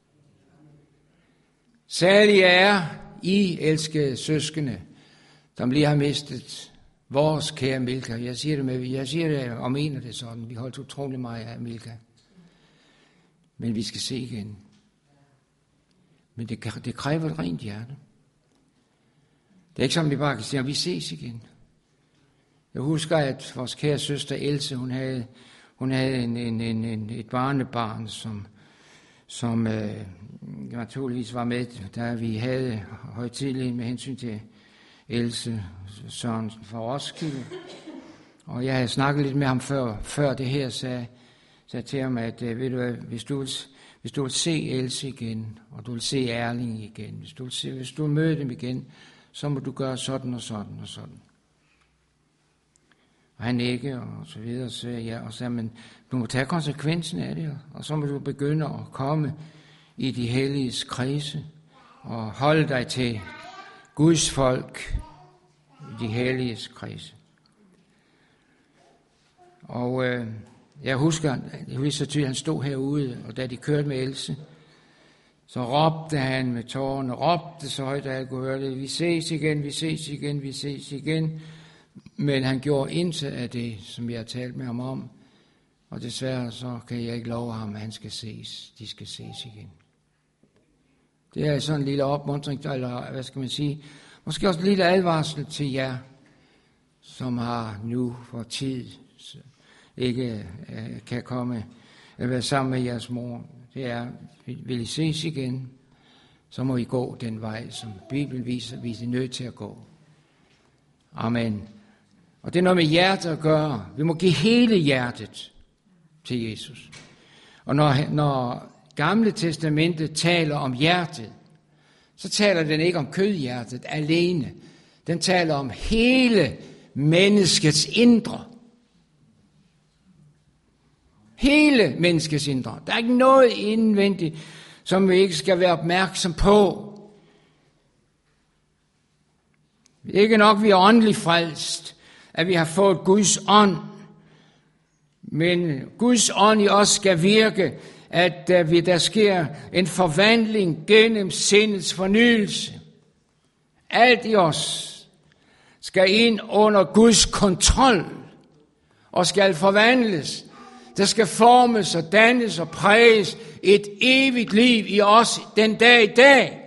Særligt er I, elskede søskende, som lige har mistet vores kære Milka. Jeg siger det og mener det sådan. Vi holdt utrolig meget af Milka. Men vi skal se igen. Men det kræver et rent hjerte. Det er ikke sådan, vi bare kan sige, at vi ses igen. Jeg husker, at vores kære søster Else, hun havde et barnebarn, som naturligvis var med, da vi havde højtideligheden med hensyn til Else Sørensen fra Roskilde. Og jeg havde snakket lidt med ham før det her, sagde til ham, at ved du hvad, hvis du vil se Else igen, og du vil se Erling igen, hvis du vil møde dem igen, så må du gøre sådan og sådan og sådan. Og han ikke, og så videre, så ja, og sagde, men du må tage konsekvensen af det, og så må du begynde at komme i de helliges kredse, og holde dig til Guds folk i de helliges kredse. Og jeg husker, så tydeligt, han stod herude, og da de kørte med Else, så råbte han med tårerne, råbte så højt, at jeg kunne høre det, vi ses igen, vi ses igen, vi ses igen. Men han gjorde intet af det, som jeg har talt med ham om, og desværre så kan jeg ikke love ham, at han skal ses. De skal ses igen. Det er sådan en lille opmuntring, eller hvad skal man sige, måske også en lille advarsel til jer, som har nu for tid ikke kan komme eller være sammen med jeres mor. Det er, vil I ses igen, så må I gå den vej, som Bibelen viser, vi er nødt til at gå. Amen. Og det er noget med hjertet at gøre. Vi må give hele hjertet til Jesus. Og når Gamle Testamentet taler om hjertet, så taler den ikke om kødhjertet alene. Den taler om hele menneskets indre. Hele menneskets indre. Der er ikke noget indvendigt, som vi ikke skal være opmærksom på. Ikke nok, vi er åndeligt frelst, at vi har fået Guds ånd. Men Guds ånd i os skal virke, at der sker en forvandling gennem sindets fornyelse. Alt i os skal ind under Guds kontrol og skal forvandles. Der skal formes og dannes og præges et evigt liv i os den dag i dag.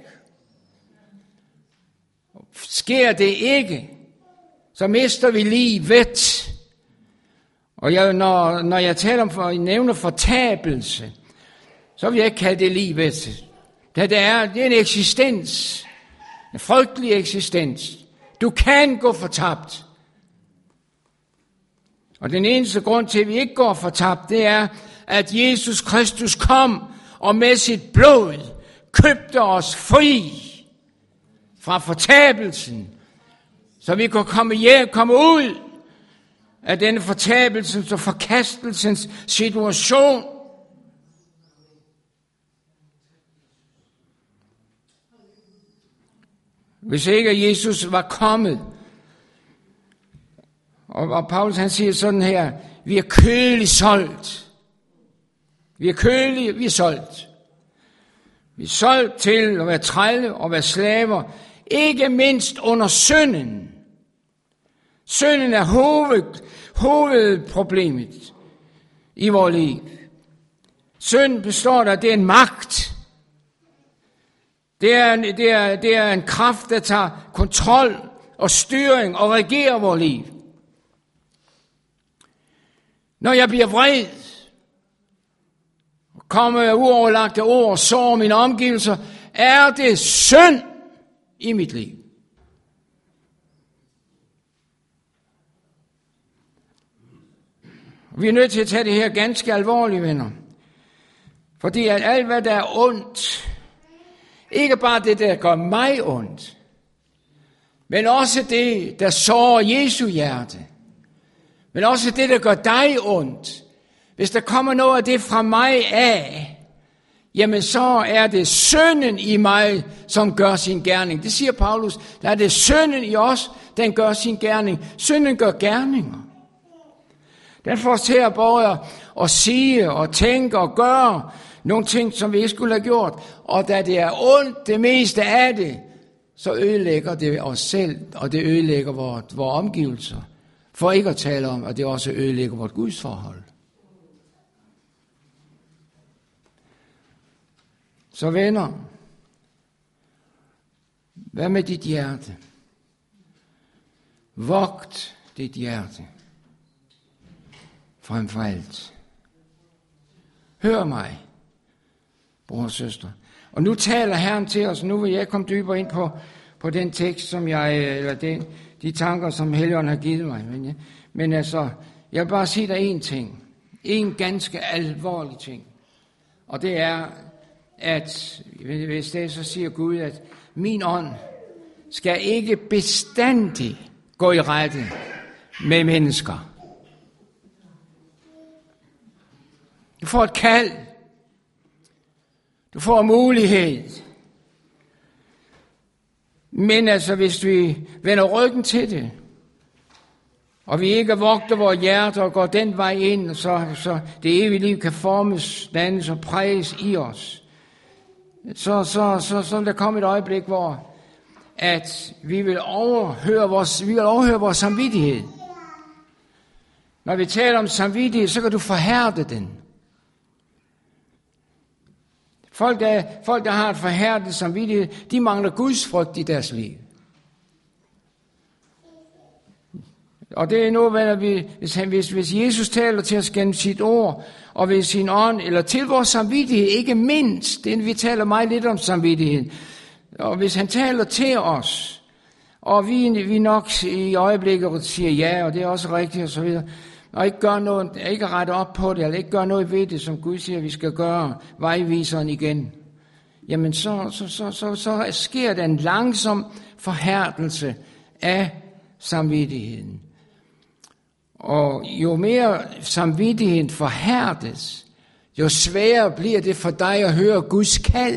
Sker det ikke, så mister vi livet. Og når jeg taler nævner fortabelse, så vil jeg ikke kalde det livet. Det er en eksistens, en frygtelig eksistens. Du kan gå fortabt. Og den eneste grund til, at vi ikke går fortabt, det er, at Jesus Kristus kom og med sit blod købte os fri fra fortabelsen, så vi kunne komme ud af denne fortabelsens og forkastelsens situation. Hvis ikke Jesus var kommet, og Paulus han siger sådan her, vi er kødeligt solgt. Vi er kødelige, vi er solgt. Vi er solgt til at være trælle og være slaver, ikke mindst under synden. Synden er hovedproblemet i vores liv. Synden består af, det er en magt. Det er en kraft, der tager kontrol og styring og regerer vores liv. Når jeg bliver vred, og kommer med uoverlagte ord og sår mine omgivelser, er det synd i mit liv. Vi er nødt til at tage det her ganske alvorligt, venner. Fordi at alt, hvad der er ondt, ikke bare det, der gør mig ondt, men også det, der sårer Jesu hjerte, men også det, der gør dig ondt. Hvis der kommer noget af det fra mig af, jamen så er det synden i mig, som gør sin gerning. Det siger Paulus, der er det synden i os, den gør sin gerning. Synden gør gerninger. Den får os til at både at sige og tænke og gøre nogle ting, som vi ikke skulle have gjort. Og da det er ondt, det meste af det, så ødelægger det os selv, og det ødelægger vores omgivelser. For ikke at tale om, at det også ødelægger vort gudsforhold. Så venner, hvad med dit hjerte? Vogt dit hjerte. Frem for alt. Hør mig, bror og søster. Og nu taler Herren til os. Nu vil jeg komme dybere ind på den tekst, som de tanker, som Helligånden har givet mig. Men altså, jeg vil bare sige dig en ting. En ganske alvorlig ting. Og det er, at hvis det så siger Gud, at min ånd skal ikke bestandigt gå i rette med mennesker. Du får et kald. Du får en mulighed. Men altså, hvis vi vender ryggen til det, og vi ikke vogter vores hjerte og går den vej ind, så det evige liv kan formes, dannes og præges i os, så vil der komme et øjeblik, hvor at vi vil overhøre vores samvittighed. Når vi taler om samvittighed, så kan du forhærde den. Folk, der har et forhærdet samvittighed, de mangler Guds frygt i deres liv. Og det er noget, hvis Jesus taler til os gennem sit ord, og ved sin ånd, eller til vores samvittighed, ikke mindst, vi taler meget lidt om samvittighed, og hvis han taler til os, og vi nok i øjeblikket siger ja, og det er også rigtigt, og så videre, og ikke gør noget, ikke rette op på det, eller ikke gøre noget ved det, som Gud siger, vi skal gøre, vejviseren igen, jamen så sker der en langsom forhærdelse af samvittigheden. Og jo mere samvittigheden forhærdes, jo sværere bliver det for dig at høre Guds kald.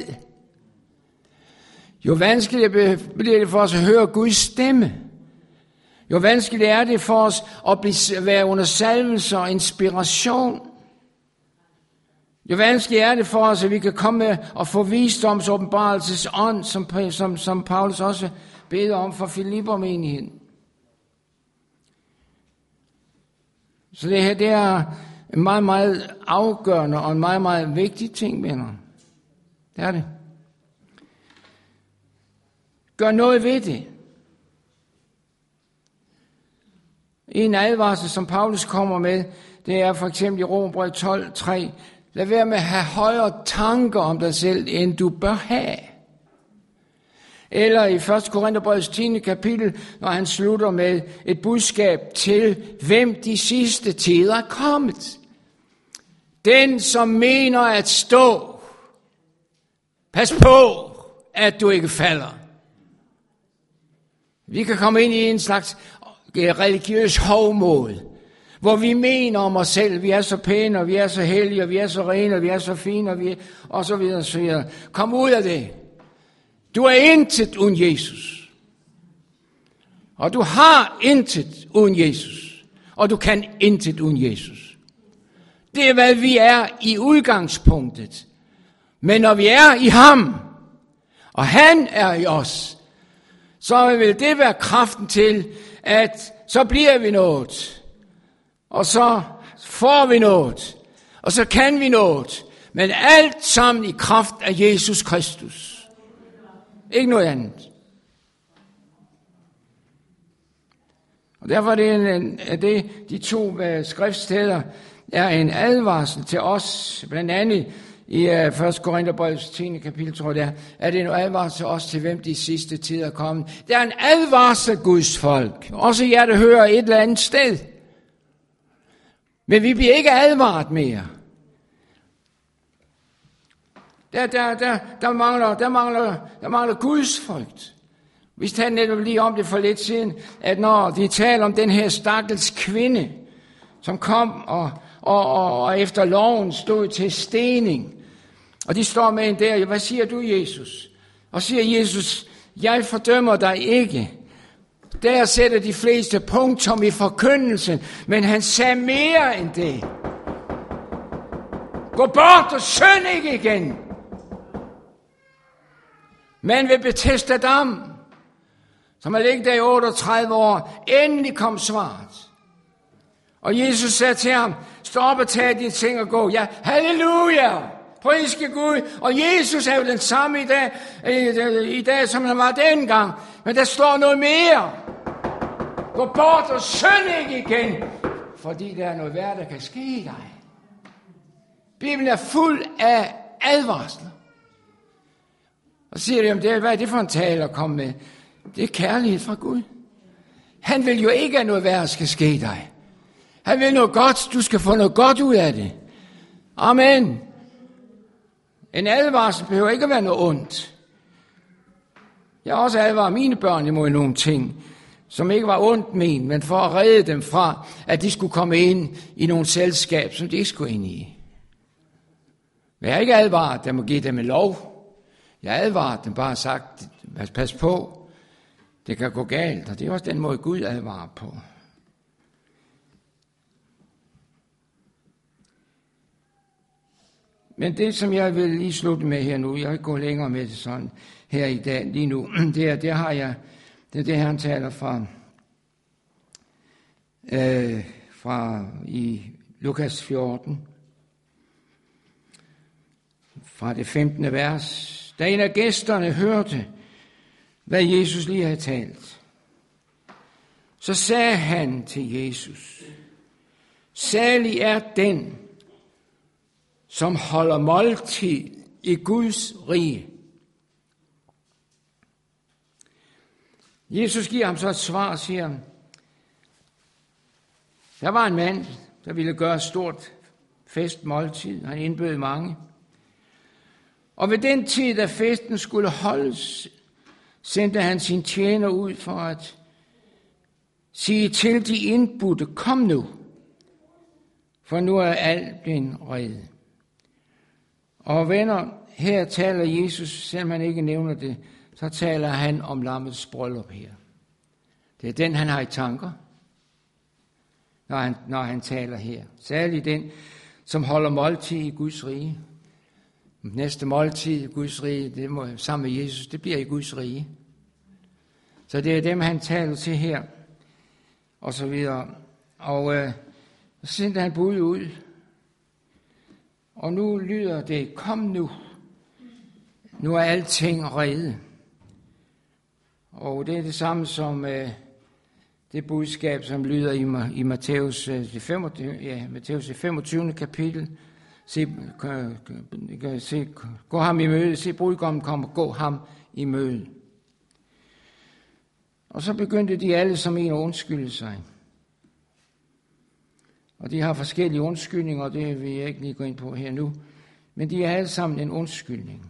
Jo vanskeligere bliver det for os at høre Guds stemme. Jo vanskeligere er det for os at være under salvelse og inspiration. Jo vanskeligere er det for os, at vi kan komme med og få visdoms åbenbarelses ånd, som Paulus også beder om for Filippermenigheden. Så det her, det er en meget, meget afgørende og en meget, meget vigtig ting, venner. Det er det. Gør noget ved det. En advarsel, som Paulus kommer med, det er for eksempel i Romerbrevet 12:3. Lad være med at have højere tanker om dig selv, end du bør have. Eller i 1. Korintherbrevets 10. kapitel, når han slutter med et budskab til, hvem de sidste tider er kommet. Den, som mener at stå, pas på, at du ikke falder. Vi kan komme ind i en slags religiøs hovmod, hvor vi mener om os selv, vi er så pæne, og vi er så hellige, og vi er så rene, og vi er så fine, og så videre, og så videre. Kom ud af det. Du er intet uden Jesus. Og du har intet uden Jesus. Og du kan intet uden Jesus. Det er, hvad vi er i udgangspunktet. Men når vi er i ham, og han er i os, så vil det være kraften til, at så bliver vi noget. Og så får vi noget. Og så kan vi noget. Men alt sammen i kraft af Jesus Kristus. Ikke noget andet. Og derfor er det de to skriftsteder er en advarsel til os, blandt andet i 1. Korintherbrevets 10. kapitel, tror jeg, er det en advarsel til os til, hvem de sidste tider er kommet. Det er en advarsel, Guds folk. Også jer, der hører et eller andet sted. Men vi bliver ikke advaret mere. Der mangler Guds frygt. Vi talte netop lige om det for lidt siden, at når de taler om den her stakkels kvinde, som kom og efter loven stod til stening, og de står med en der, hvad siger du, Jesus? Og siger Jesus, jeg fordømmer dig ikke. Der sætter de fleste punktum i forkyndelsen, men han sagde mere end det. Gå bort og synd ikke igen. Men ved Bethesda Dam, som har ligget der i 38 år, endelig kom svaret. Og Jesus sagde til ham, stå op og tag dine ting og gå. Ja, halleluja! Priske Gud. Og Jesus er jo den samme i dag, som han var dengang. Men der står noget mere. Gå bort og synd ikke igen. Fordi der er noget værd, der kan ske dig. Bibelen er fuld af advarsler. Og siger de om det, hvad er det for en tale at komme med? Det er kærlighed fra Gud. Han vil jo ikke, at noget værd skal ske dig. Han vil noget godt. Du skal få noget godt ud af det. Amen. En advarsel behøver ikke at være noget ondt. Jeg har også advaret mine børn imod nogle ting, som ikke var ondt ment, men for at redde dem fra, at de skulle komme ind i nogle selskab, som de ikke skulle ind i. Men jeg har ikke advaret dem og give dem en lov. Jeg har advaret dem bare sagt, pas på, det kan gå galt, og det er også den måde, Gud advarer på. Men det, som jeg vil lige slutte med her nu, jeg vil ikke gå længere med det sådan her i dag, lige nu, det er det, han taler fra i Lukas 14, fra det 15. vers. Da en af gæsterne hørte, hvad Jesus lige havde talt, så sagde han til Jesus, salig er den, som holder måltid i Guds rige. Jesus giver ham så et svar og siger, der var en mand, der ville gøre et stort festmåltid. Han indbød mange. Og ved den tid, da festen skulle holdes, sendte han sin tjener ud for at sige til de indbudte, kom nu, for nu er alt blevet reddet. Og venner, her taler Jesus, selvom han ikke nævner det, så taler han om lammets bryllup her. Det er den, han har i tanker, når han taler her. Særligt den, som holder måltid i Guds rige. Næste måltid i Guds rige, det må sammen med Jesus, det bliver i Guds rige. Så det er dem, han taler til her, og så videre. Og så sendte han bud ud. Og nu lyder det, kom nu. Nu er alting reddet. Og det er det samme som det budskab, som lyder i Matthæus det 25. kapitel. Se, gå ham i møde. Se, brudgommen kommer, gå ham i møde. Og så begyndte de alle som en at undskylde sig. Og de har forskellige undskyldninger, og det vil jeg ikke lige gå ind på her nu. Men de er alle sammen en undskyldning.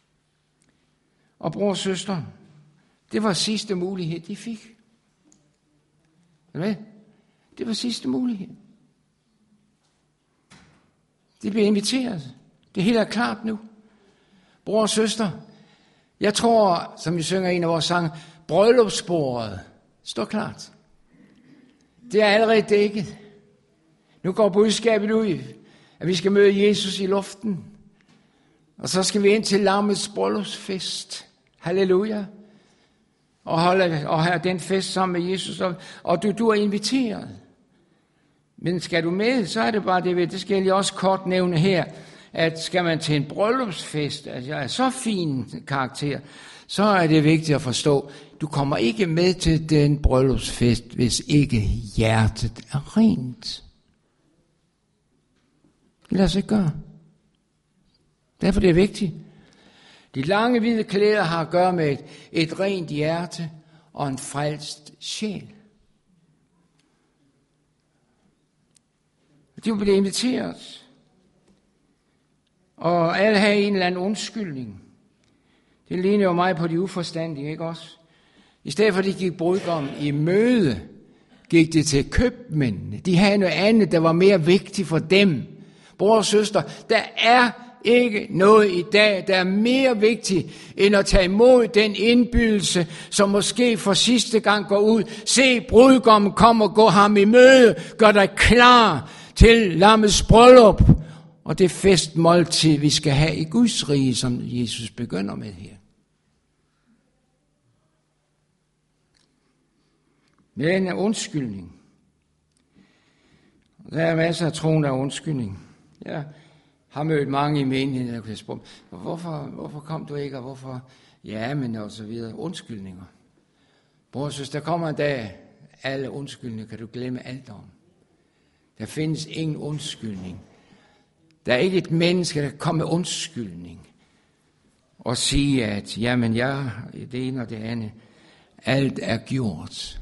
Og bror og søster, det var sidste mulighed, de fik. Hvad? Det var sidste mulighed. De blev inviteret. Det hele er klart nu. Bror og søster, jeg tror, som vi synger en af vores sange, bryllupsbordet står klart. Det er allerede dækket. Nu går budskabet ud, at vi skal møde Jesus i luften. Og så skal vi ind til lammets bryllupsfest. Halleluja. Og have den fest sammen med Jesus. Og du er inviteret. Men skal du med, så er det bare det skal jeg også kort nævne her, at skal man til en bryllupsfest, altså af så fin karakter, så er det vigtigt at forstå, du kommer ikke med til den bryllupsfest, hvis ikke hjertet er rent. Det lader sig ikke gøre. Derfor det er vigtigt. De lange hvide klæder har at gøre med et rent hjerte og en frelst sjæl. De bliver inviteret. Og alle har en eller anden undskyldning. Det ligner jo mig på de uforstandige, ikke også? I stedet for, at de gik brudgommen i møde, gik det til købmændene. De havde noget andet, der var mere vigtigt for dem. Bror og søster, der er ikke noget i dag, der er mere vigtigt, end at tage imod den indbydelse, som måske for sidste gang går ud. Se, brudgommen, kom og gå ham i møde. Gør dig klar til lammets bryllup. Og det festmåltid, vi skal have i Guds rige, som Jesus begynder med her. Det er en undskyldning. Der er masser af troen af undskyldning. Jeg har mødt mange i menigheden, der kunne spørge, hvorfor kom du ikke, og hvorfor? Ja, men og så videre. Undskyldninger. Bror, synes, der kommer en dag, alle undskyldninger kan du glemme alt om. Der findes ingen undskyldning. Der er ikke et menneske, der kommer med undskyldning og sige, at jamen, det ene og det andet, alt er gjort.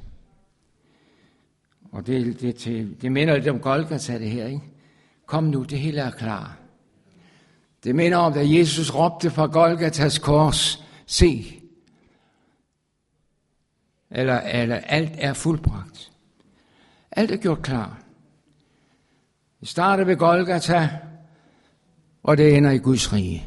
Og det minder lidt om Golgata, det her, ikke? Kom nu, det hele er klar. Det minder om, da Jesus råbte fra Golgatas kors, se, eller alt er fuldbragt. Alt er gjort klar. Det starter ved Golgata, og det ender i Guds rige.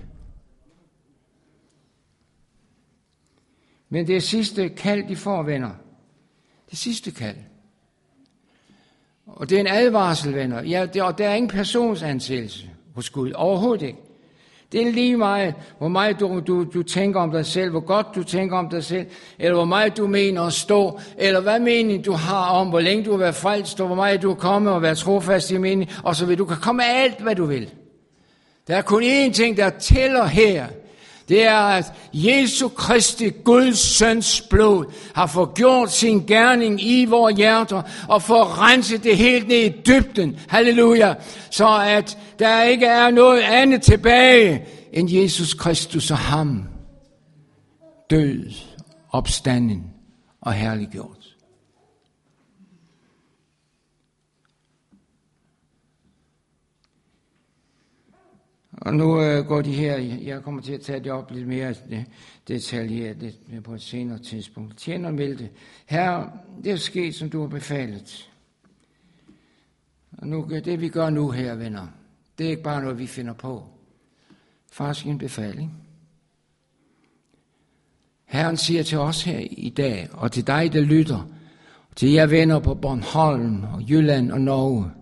Men det sidste kald, de får, venner. Det sidste kald. Og det er en advarsel, venner. Ja, der er ingen personsansættelse hos Gud. Overhovedet ikke. Det er lige meget, hvor meget du tænker om dig selv, hvor godt du tænker om dig selv, eller hvor meget du mener at stå, eller hvad mening du har om, hvor længe du har været frelst, og hvor meget du har kommet og været trofast i mening, og så vil du kan komme med alt, hvad du vil. Der er kun én ting, der tæller her. Det er, at Jesu Kristi, Guds søns blod, har forgjort sin gerning i vores hjerter, og får renset det helt ned i dybden. Halleluja. Så at der ikke er noget andet tilbage, end Jesus Kristus og ham. Død, opstanden og herliggjort. Og nu går de her, jeg kommer til at tage det op lidt mere detaljeret på et senere tidspunkt. Tjeneren meldte, Herre, det er sket, som du har befalet. Og nu, det vi gør nu her, venner, det er ikke bare noget, vi finder på. Faktisk en befaling. Herren siger til os her i dag, og til dig, der lytter, til jer venner på Bornholm og Jylland og Norge,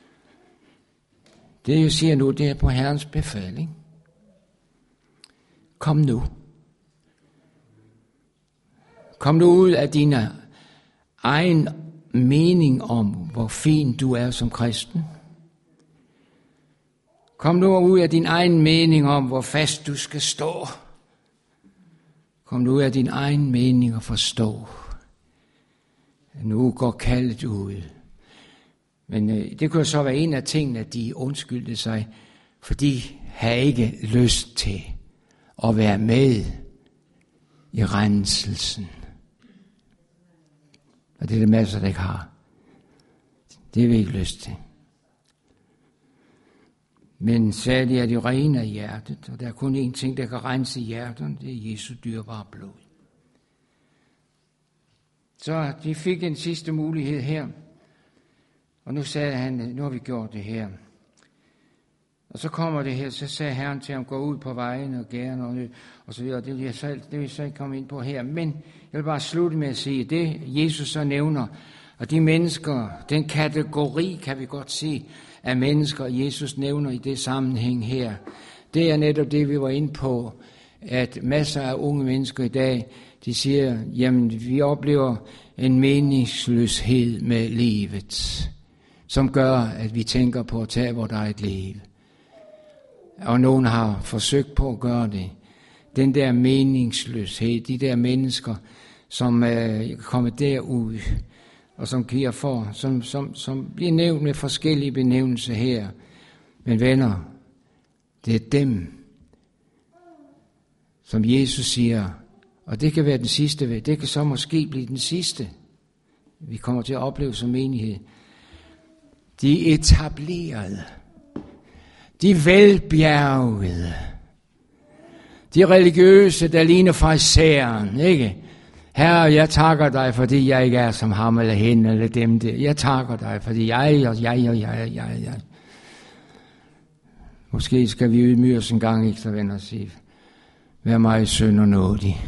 det jeg siger nu, det er på Herrens befaling. Kom nu. Kom nu ud af din egen mening om, hvor fin du er som kristen. Kom nu ud af din egen mening om, hvor fast du skal stå. Kom nu ud af din egen mening og forstå. Nu går kaldet ud. Men det kunne så være en af tingene, at de undskyldte sig, for de havde ikke lyst til at være med i renselsen. Og det er det masser, der ikke har. Det har vi ikke lyst til. Men særligt er de rene af hjertet, og der er kun én ting, der kan rense hjertet, det er Jesu dyrebare blod. Så de fik en sidste mulighed her. Og nu sagde han, nu har vi gjort det her. Og så kommer det her, så sagde Herren til ham, gå ud på vejen og gerne og så videre. Det vil jeg så ikke komme ind på her. Men jeg vil bare slutte med at sige, det Jesus så nævner, og de mennesker, den kategori, kan vi godt sige, af mennesker, Jesus nævner i det sammenhæng her, det er netop det, vi var inde på, at masser af unge mennesker i dag, de siger, jamen vi oplever en meningsløshed med livet, som gør, at vi tænker på at tage vores eget liv. Og nogen har forsøgt på at gøre det. Den der meningsløshed, de der mennesker, som kommer derud, og som giver for, som bliver nævnt med forskellige benævnelser her. Men venner, det er dem, som Jesus siger, og det kan være den sidste, det kan så måske blive den sidste, vi kommer til at opleve som menighed. De etablerede, De velbjergede. De religiøse, der ligner farisæeren, ikke? Herre, jeg takker dig, fordi jeg ikke er som ham eller hende eller dem der. Jeg takker dig, fordi jeg. Måske skal vi ydmyge os en gang ekstra, venner, og sige, vær mig synd og nådig.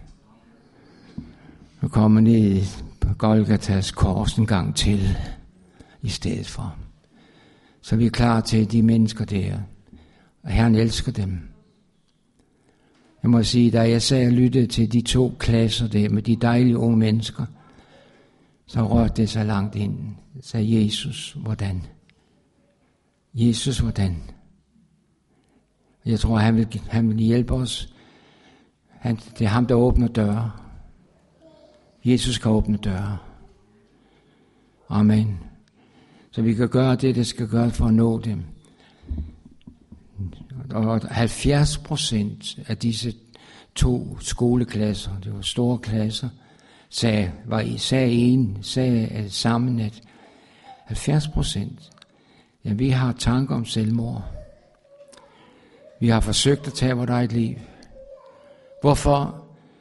Nu kommer ned på Golgatas kors en gang til, i stedet for. Så vi er klar til de mennesker der, og Herren elsker dem. Jeg må sige, da jeg sad og lyttede til de 2 klasser der, med de dejlige unge mennesker, så rørte det sig langt ind. Så sagde Jesus, hvordan? Jesus, hvordan? Jeg tror, han vil hjælpe os. Det er ham, der åbner døre. Jesus kan åbne døre. Amen. Så vi kan gøre det, der skal gøres for at nå dem. Og 70% af disse 2 skoleklasser, det var store klasser, sagde sammen, at 70%, ja, vi har tanker om selvmord. Vi har forsøgt at tage vores eget liv. Hvorfor?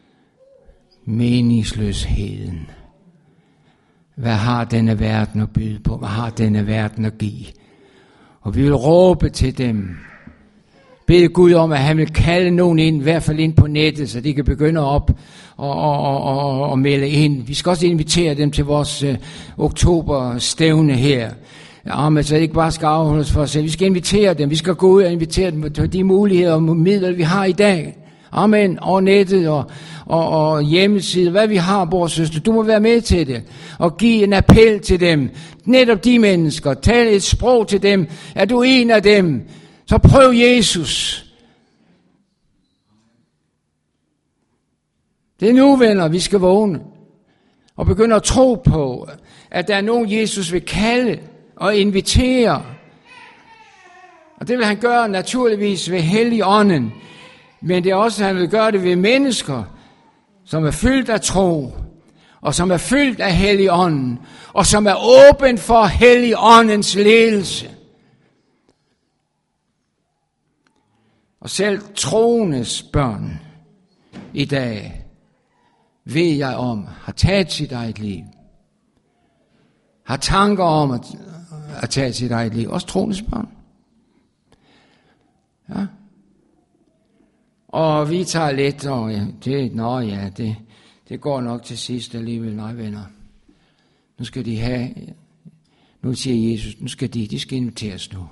Meningsløsheden. Hvad har denne verden at byde på? Hvad har denne verden at give? Og vi vil råbe til dem. Bede Gud om, at han vil kalde nogen ind, i hvert fald ind på nettet, så de kan begynde op og melde ind. Vi skal også invitere dem til vores oktoberstævne her. Men så det ikke bare skal afholdes for os selv. Vi skal invitere dem. Vi skal gå ud og invitere dem til de muligheder og midler, vi har i dag. Amen. Over nettet og hjemmeside. Hvad vi har, bror og søster. Du må være med til det. Og give en appel til dem. Netop de mennesker. Tal et sprog til dem. Er du en af dem? Så prøv Jesus. Det er nu, venner, vi skal vågne. Og begynde at tro på, at der er nogen, Jesus vil kalde og invitere. Og det vil han gøre naturligvis ved Helligånden. Men det er også, at han vil gøre det ved mennesker, som er fyldt af tro, og som er fyldt af Helligånden, og som er åben for Helligåndens ledelse. Og selv troendes børn i dag, ved jeg om, har taget sit eget liv. Har tanker om at tage sit eget liv. Også troendes børn. Ja. Og vi tager lidt, og det går nok til sidst alligevel. Nej, venner. Nu skal de have, nu siger Jesus, nu skal de skal inviteres nu.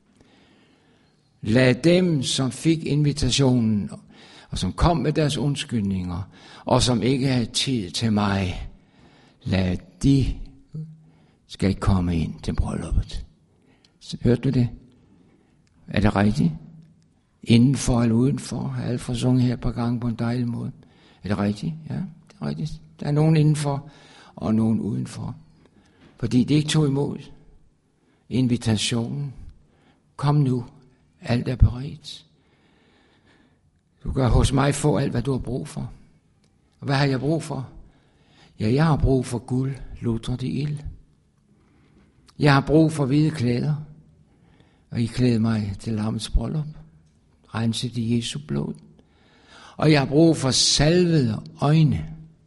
Lad dem, som fik invitationen, og som kom med deres undskyldninger, og som ikke havde tid til mig, lad de skal komme ind til brylluppet. Hørte du det? Er det rigtigt? Indenfor eller udenfor? Har alle fået sunget her et par gange på en dejlig måde? Er det rigtigt? Ja, det er rigtigt. Der er nogen indenfor, og nogen udenfor. Fordi det ikke tog imod invitationen. Kom nu. Alt er beredt. Du kan hos mig få alt, hvad du har brug for. Og hvad har jeg brug for? Ja, jeg har brug for guld, lutret i ild. Jeg har brug for hvide klæder. Og I klæder mig til lammets bryllup. Renset i Jesu blod. Og jeg har brug for salvede øjne.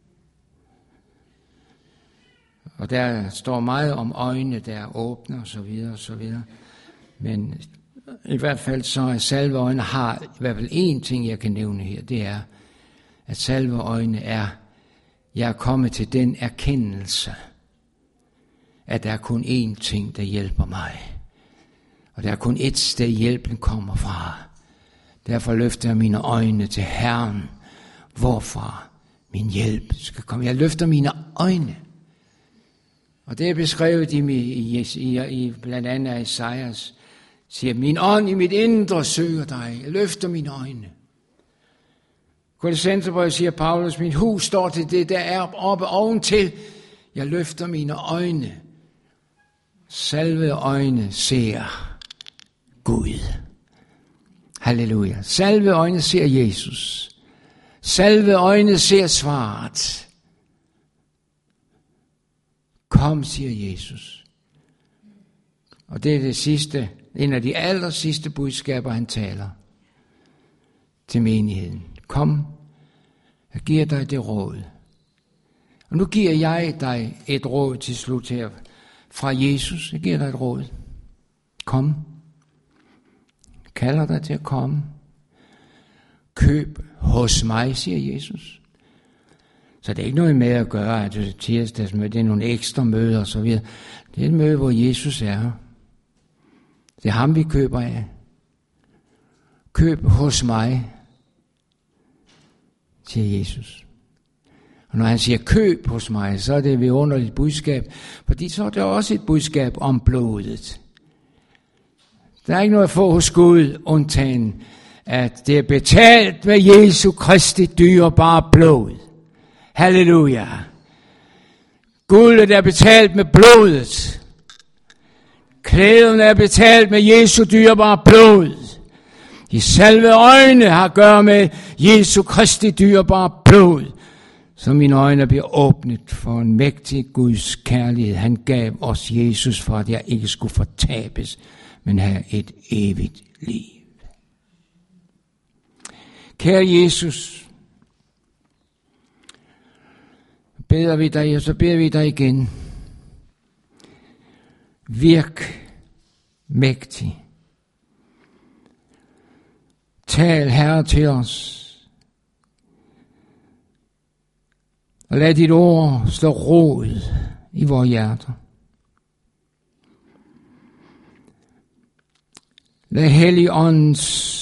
Og der står meget om øjne, der er åbne og så videre og så videre. Men i hvert fald så er salve øjne har i hvert fald én ting, jeg kan nævne her. Det er, at salve øjne er, jeg er kommet til den erkendelse, at der er kun én ting, der hjælper mig. Og der er kun ét sted, hjælpen kommer fra. Derfor løfter jeg mine øjne til Herren, hvorfra min hjælp skal komme. Jeg løfter mine øjne. Og det er beskrevet i blandt andet Esajas, siger, min ånd i mit indre søger dig. Jeg løfter mine øjne. Kolossenserbrevet siger Paulus, mit hus står til det, der er oppe oventil. Jeg løfter mine øjne. Salvede øjne ser Gud. Halleluja. Salvede øjne ser Jesus. Salvede øjne ser svaret. Kom, siger Jesus. Og det er det sidste, en af de aller sidste budskaber, han taler til menigheden. Kom, jeg giver dig det råd. Og nu giver jeg dig et råd til slut her fra Jesus. Jeg giver dig et råd. Kom. Jeg kalder dig til at komme. Køb hos mig, siger Jesus. Så det er ikke noget med at gøre, at det er tirsdagsmøde, det er nogle ekstra møder og så videre. Det er et møde, hvor Jesus er. Det er ham, vi køber af. Køb hos mig, siger Jesus. Og når han siger køb hos mig, så er det et vidunderligt budskab, fordi så er det også et budskab om blodet. Der er ikke noget at få hos Gud, undtagen at det er betalt med Jesu Kristi dyrebare blod. Halleluja. Guldet er betalt med blodet. Klæderne er betalt med Jesu dyrebare blod. De salvede øjne har at gøre med Jesu Kristi dyrebare blod. Så mine øjne bliver åbnet for en mægtig Guds kærlighed. Han gav os Jesus for, at jeg ikke skulle fortabes, men have et evigt liv. Kære Jesus, beder vi dig, og så beder vi dig igen. Virk mægtig. Tal, Herre, til os. Og lad dit ord slå rod i vores hjerter. Lad Helligåndens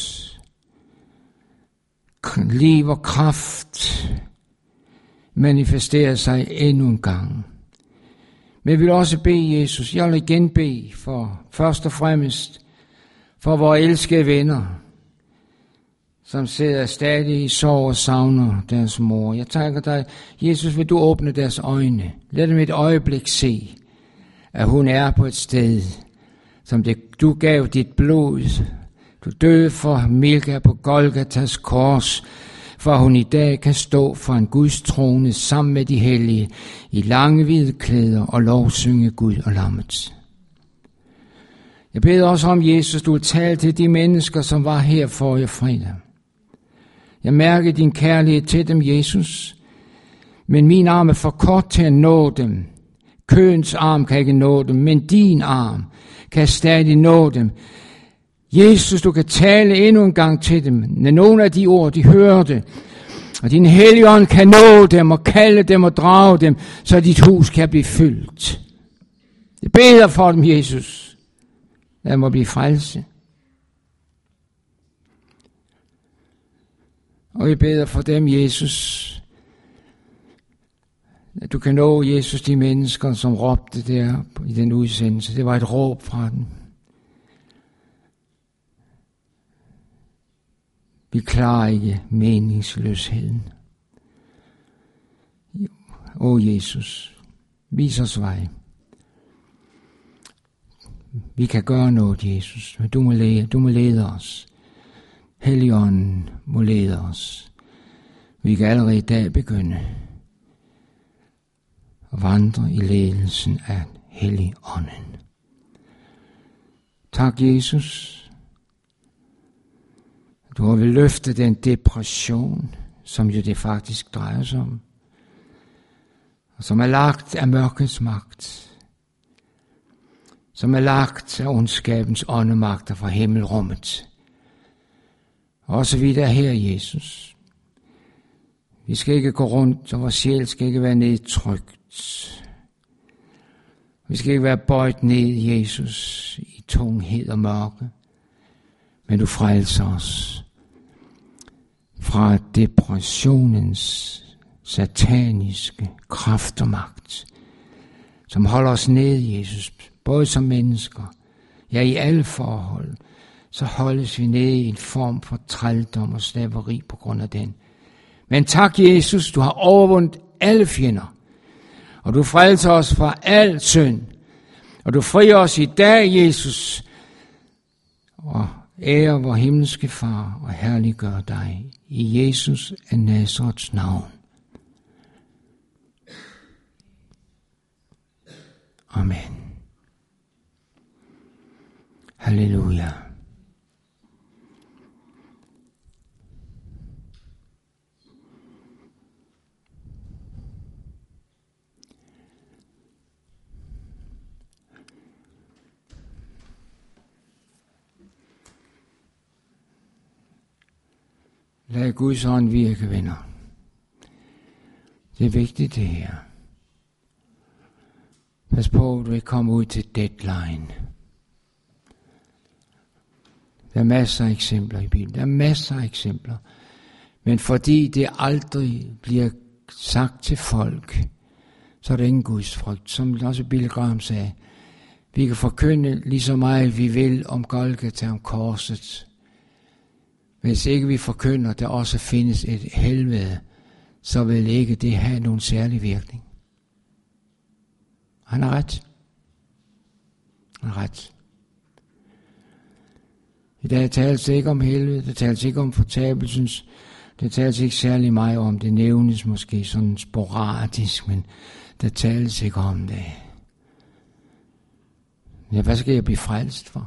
liv og kraft manifestere sig endnu en gang. Men jeg vil også bede Jesus, jeg vil igen bede for først og fremmest for vores elskede venner, som sidder stadig i sorg og savner deres mor. Jeg takker dig, Jesus, vil du åbne deres øjne. Lad dem et øjeblik se, at hun er på et sted, som du gav dit blod. Du døde for Milka på Golgatas kors, for hun i dag kan stå for en Guds trone sammen med de hellige i lange hvide klæder og lovsynge Gud og lammet. Jeg beder også om, Jesus, du vil tale til de mennesker, som var her forrige fredag. Jeg mærker din kærlighed til dem, Jesus, men min arm er for kort til at nå dem. Køens arm kan ikke nå dem, men din arm kan stadig nå dem. Jesus, du kan tale endnu en gang til dem, når nogle af de ord, de hørte, og din Helligånd kan nå dem og kalde dem og drage dem, så dit hus kan blive fyldt. Jeg beder for dem, Jesus. Lad mig blive frelse. Og jeg beder for dem, Jesus, at du kan nå, Jesus, de mennesker, som råbte der i den udsendelse. Det var et råb fra dem. Vi klarer ikke meningsløsheden. Jesus, vis os vej. Vi kan gøre noget, Jesus, men du må lede os. Helligånden må lede os. Vi kan allerede i dag begynde at vandre i ledelsen af Helligånden. Tak, Jesus. Du har vel løftet den depression, som jo det faktisk drejer sig om, og som er lagt af mørkets magt, som er lagt af ondskabens åndemagter fra himmelrummet. Og så videre her, Jesus. Vi skal ikke gå rundt, og vores sjæl skal ikke være nedtrykt. Vi skal ikke være bøjet ned, Jesus, i tunghed og mørke. Men du frelser os fra depressionens sataniske kraft og magt, som holder os nede, Jesus, både som mennesker, ja i alle forhold, så holdes vi nede i en form for trældom og slaveri på grund af den. Men tak, Jesus, du har overvundet alle fjender, og du frelser os fra al synd, og du frier os i dag, Jesus, og ære vor himmelske Far og herliggør dig i Jesus af Nazarets navn. Amen. Halleluja. Lad Guds ånd virke, venner. Det er vigtigt det her. Pas på, at du ikke kommer ud til deadline. Der er masser af eksempler i Bibelen. Der er masser af eksempler. Men fordi det aldrig bliver sagt til folk, så er der ingen Guds frygt. Som også Billy Graham sagde, vi kan forkynde lige så meget vi vil om Golgata, om korset. Hvis ikke vi forkynder, der også findes et helvede, så vil ikke det have nogen særlig virkning. Han har ret. Han har ret. I dag tales det ikke om helvede, det tales ikke om fortabelsens, det tales ikke særlig meget om, det nævnes måske sådan sporadisk, men der tales ikke om det. Ja, hvad skal jeg blive frelst for?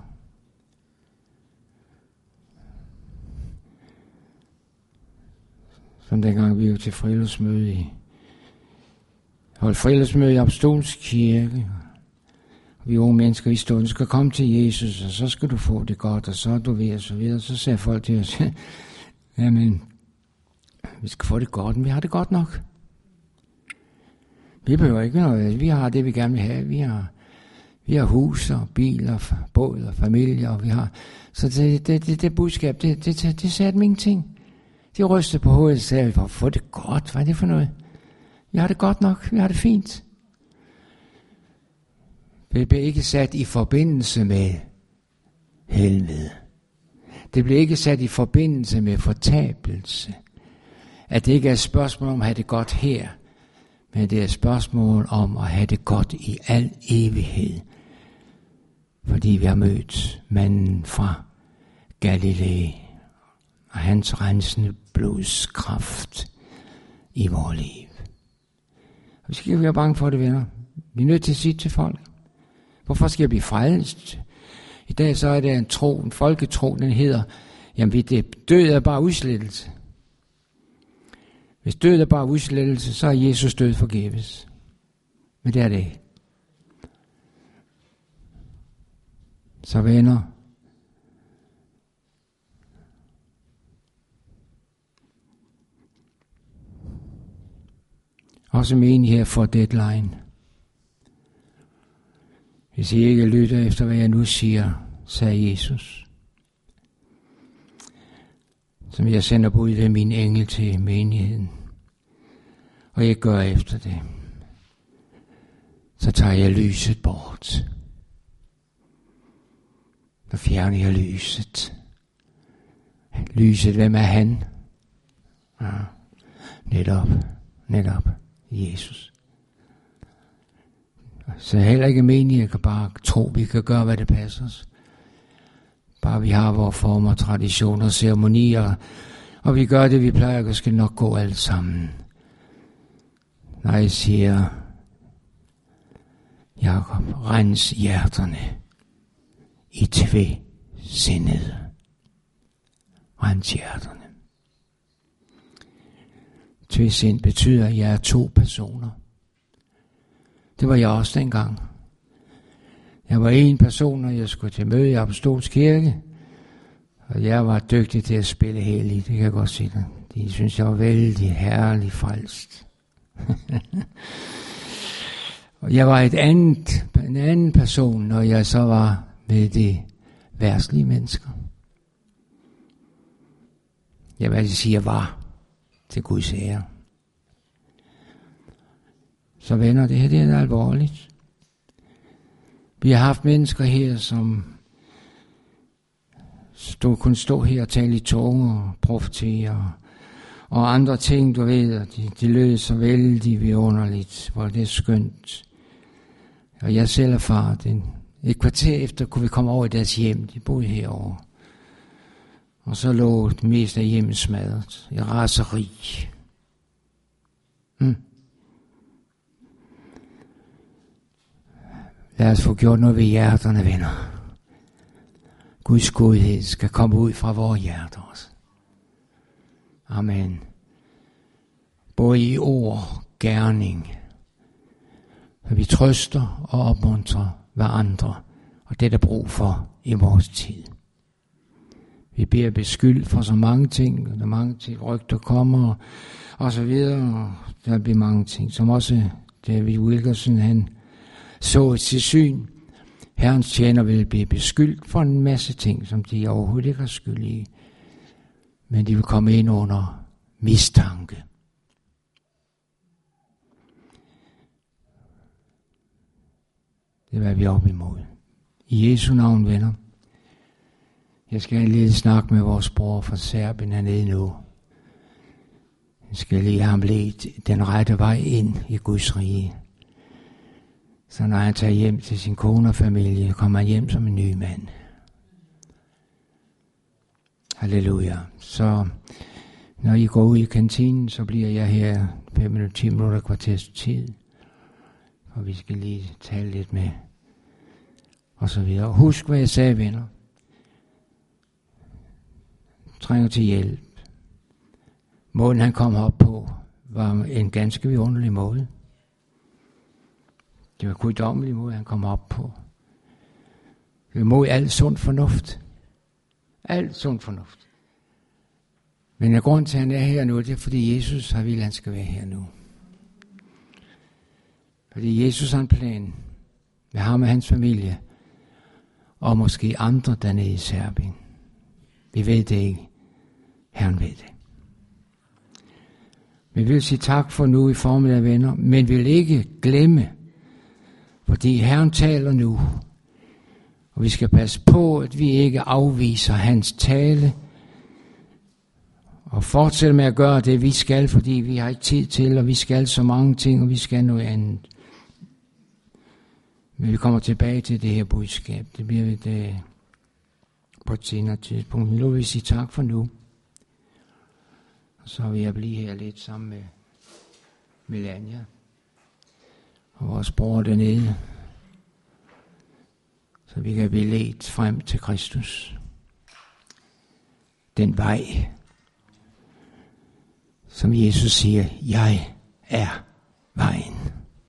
Som dengang vi var til friluftsmøde holdt friluftsmøde i Apostolsk Kirke. Vi unge mennesker i stunden skal komme til Jesus, og så skal du få det godt, og så er du ved, og så videre. Så sagde folk til os, jamen, vi skal få det godt, men vi har det godt nok. Vi behøver ikke noget, vi har det, vi gerne vil have. Vi har hus og biler, båd og familie, og vi har... Så det budskab, det sagde dem ingenting. De rystede på hovedet og sagde, få det godt, hvad er det for noget? Vi har det godt nok, vi har det fint. Det blev ikke sat i forbindelse med helvede. Det blev ikke sat i forbindelse med fortabelse. At det ikke er et spørgsmål om at have det godt her, men det er et spørgsmål om at have det godt i al evighed. Fordi vi har mødt manden fra Galilea og hans rensende blods kraft i vores liv. Og vi skal ikke være bange for det, venner. Vi er nødt til at sige til folk, hvorfor skal jeg blive frelst? I dag så er det en tro, en folketro, den hedder, jamen død er bare udslettelse. Hvis død er bare udslettelse, så er Jesus død forgæves. Men det er det ikke. Så venner, også menighed for deadline. Hvis I ikke lytter efter, hvad jeg nu siger, sagde Jesus, som jeg sender bud ved min engel til menigheden, og jeg gør efter det, så tager jeg lyset bort. Så fjerner jeg lyset. Lyset, hvem er han? Ja, netop Jesus. Så heller ikke menighed kan bare tro, vi kan gøre, hvad det passer os. Bare vi har vores former, traditioner, ceremonier, og vi gør det, vi plejer, og skal nok gå alt sammen. Når jeg siger, Jakob, rens hjerterne i tvesindet. Rens hjerterne. Tvesind betyder, at jeg er to personer. Det var jeg også dengang. Jeg var en person, når jeg skulle til møde i Apostolsk Kirke. Og jeg var dygtig til at spille hellig, det kan jeg godt sige dig. De synes, jeg var vældig herlig frelst. Og jeg var en anden person, når jeg så var med de verdslige mennesker. Jeg vil sige, jeg var til Guds ære. Så venner, det her det er alvorligt. Vi har haft mennesker her, som kunne stå her og tale i tunge og profetere og andre ting, du ved, og de lød så vældig vidunderligt, hvor det er skønt. Og jeg selv erfarer det. Et kvarter efter kunne vi komme over i deres hjem, de boede herovre. Og så lå det meste af hjemmet smadret i raseri. Lad os få gjort noget ved hjerterne, venner. Guds godhed skal komme ud fra vores hjerter også. Amen. Både i ord, gerning. At vi trøster og opmuntrer hverandre. Og det er der brug for i vores tid. Vi bliver beskyldt for så mange ting. Der er mange ting, rygter kommer og så videre. Og der bliver mange ting. Som også David Wilkerson, han så til syn. Herrens tjener vil blive beskyldt for en masse ting, som de overhovedet ikke har skyld i. Men de vil komme ind under mistanke. Det er, hvad vi er op imod. I Jesu navn, venner. Jeg skal lige snakke med vores bror fra Serbien hernede nu. Jeg skal lige have ham ledt den rette vej ind i Guds rige. Så når han tager hjem til sin kone og familie, kommer han hjem som en ny mand. Halleluja. Så når I går ud i kantinen, så bliver jeg her 5 minutter, 10 minutter, kvarters tid. Og vi skal lige tale lidt med. Og så videre. Husk, hvad jeg sagde, venner. Trænger til hjælp. Måden han kom op på, var en ganske vidunderlig måde. Det var guddommelig måde, han kom op på. Det var mod alt sund fornuft. Alt sund fornuft. Men jeg grund til, at han er her nu, det er, fordi Jesus har vildt, at han skal være her nu. Fordi Jesus har en plan med ham og hans familie, og måske andre dernede i Serbien. Vi ved det ikke. Herren ved det. Vi vil sige tak for nu i formiddag, venner, men vi vil ikke glemme, fordi Herren taler nu, og vi skal passe på, at vi ikke afviser hans tale, og fortsætte med at gøre det, vi skal, fordi vi har ikke tid til, og vi skal så mange ting, og vi skal noget andet. Men vi kommer tilbage til det her budskab. Det bliver det på et senere tidspunkt. Nu vil vi sige tak for nu. Og så vil jeg blive her lidt sammen med Melania og vores bror dernede, så vi kan blive ledt frem til Kristus. Den vej, som Jesus siger, jeg er vejen.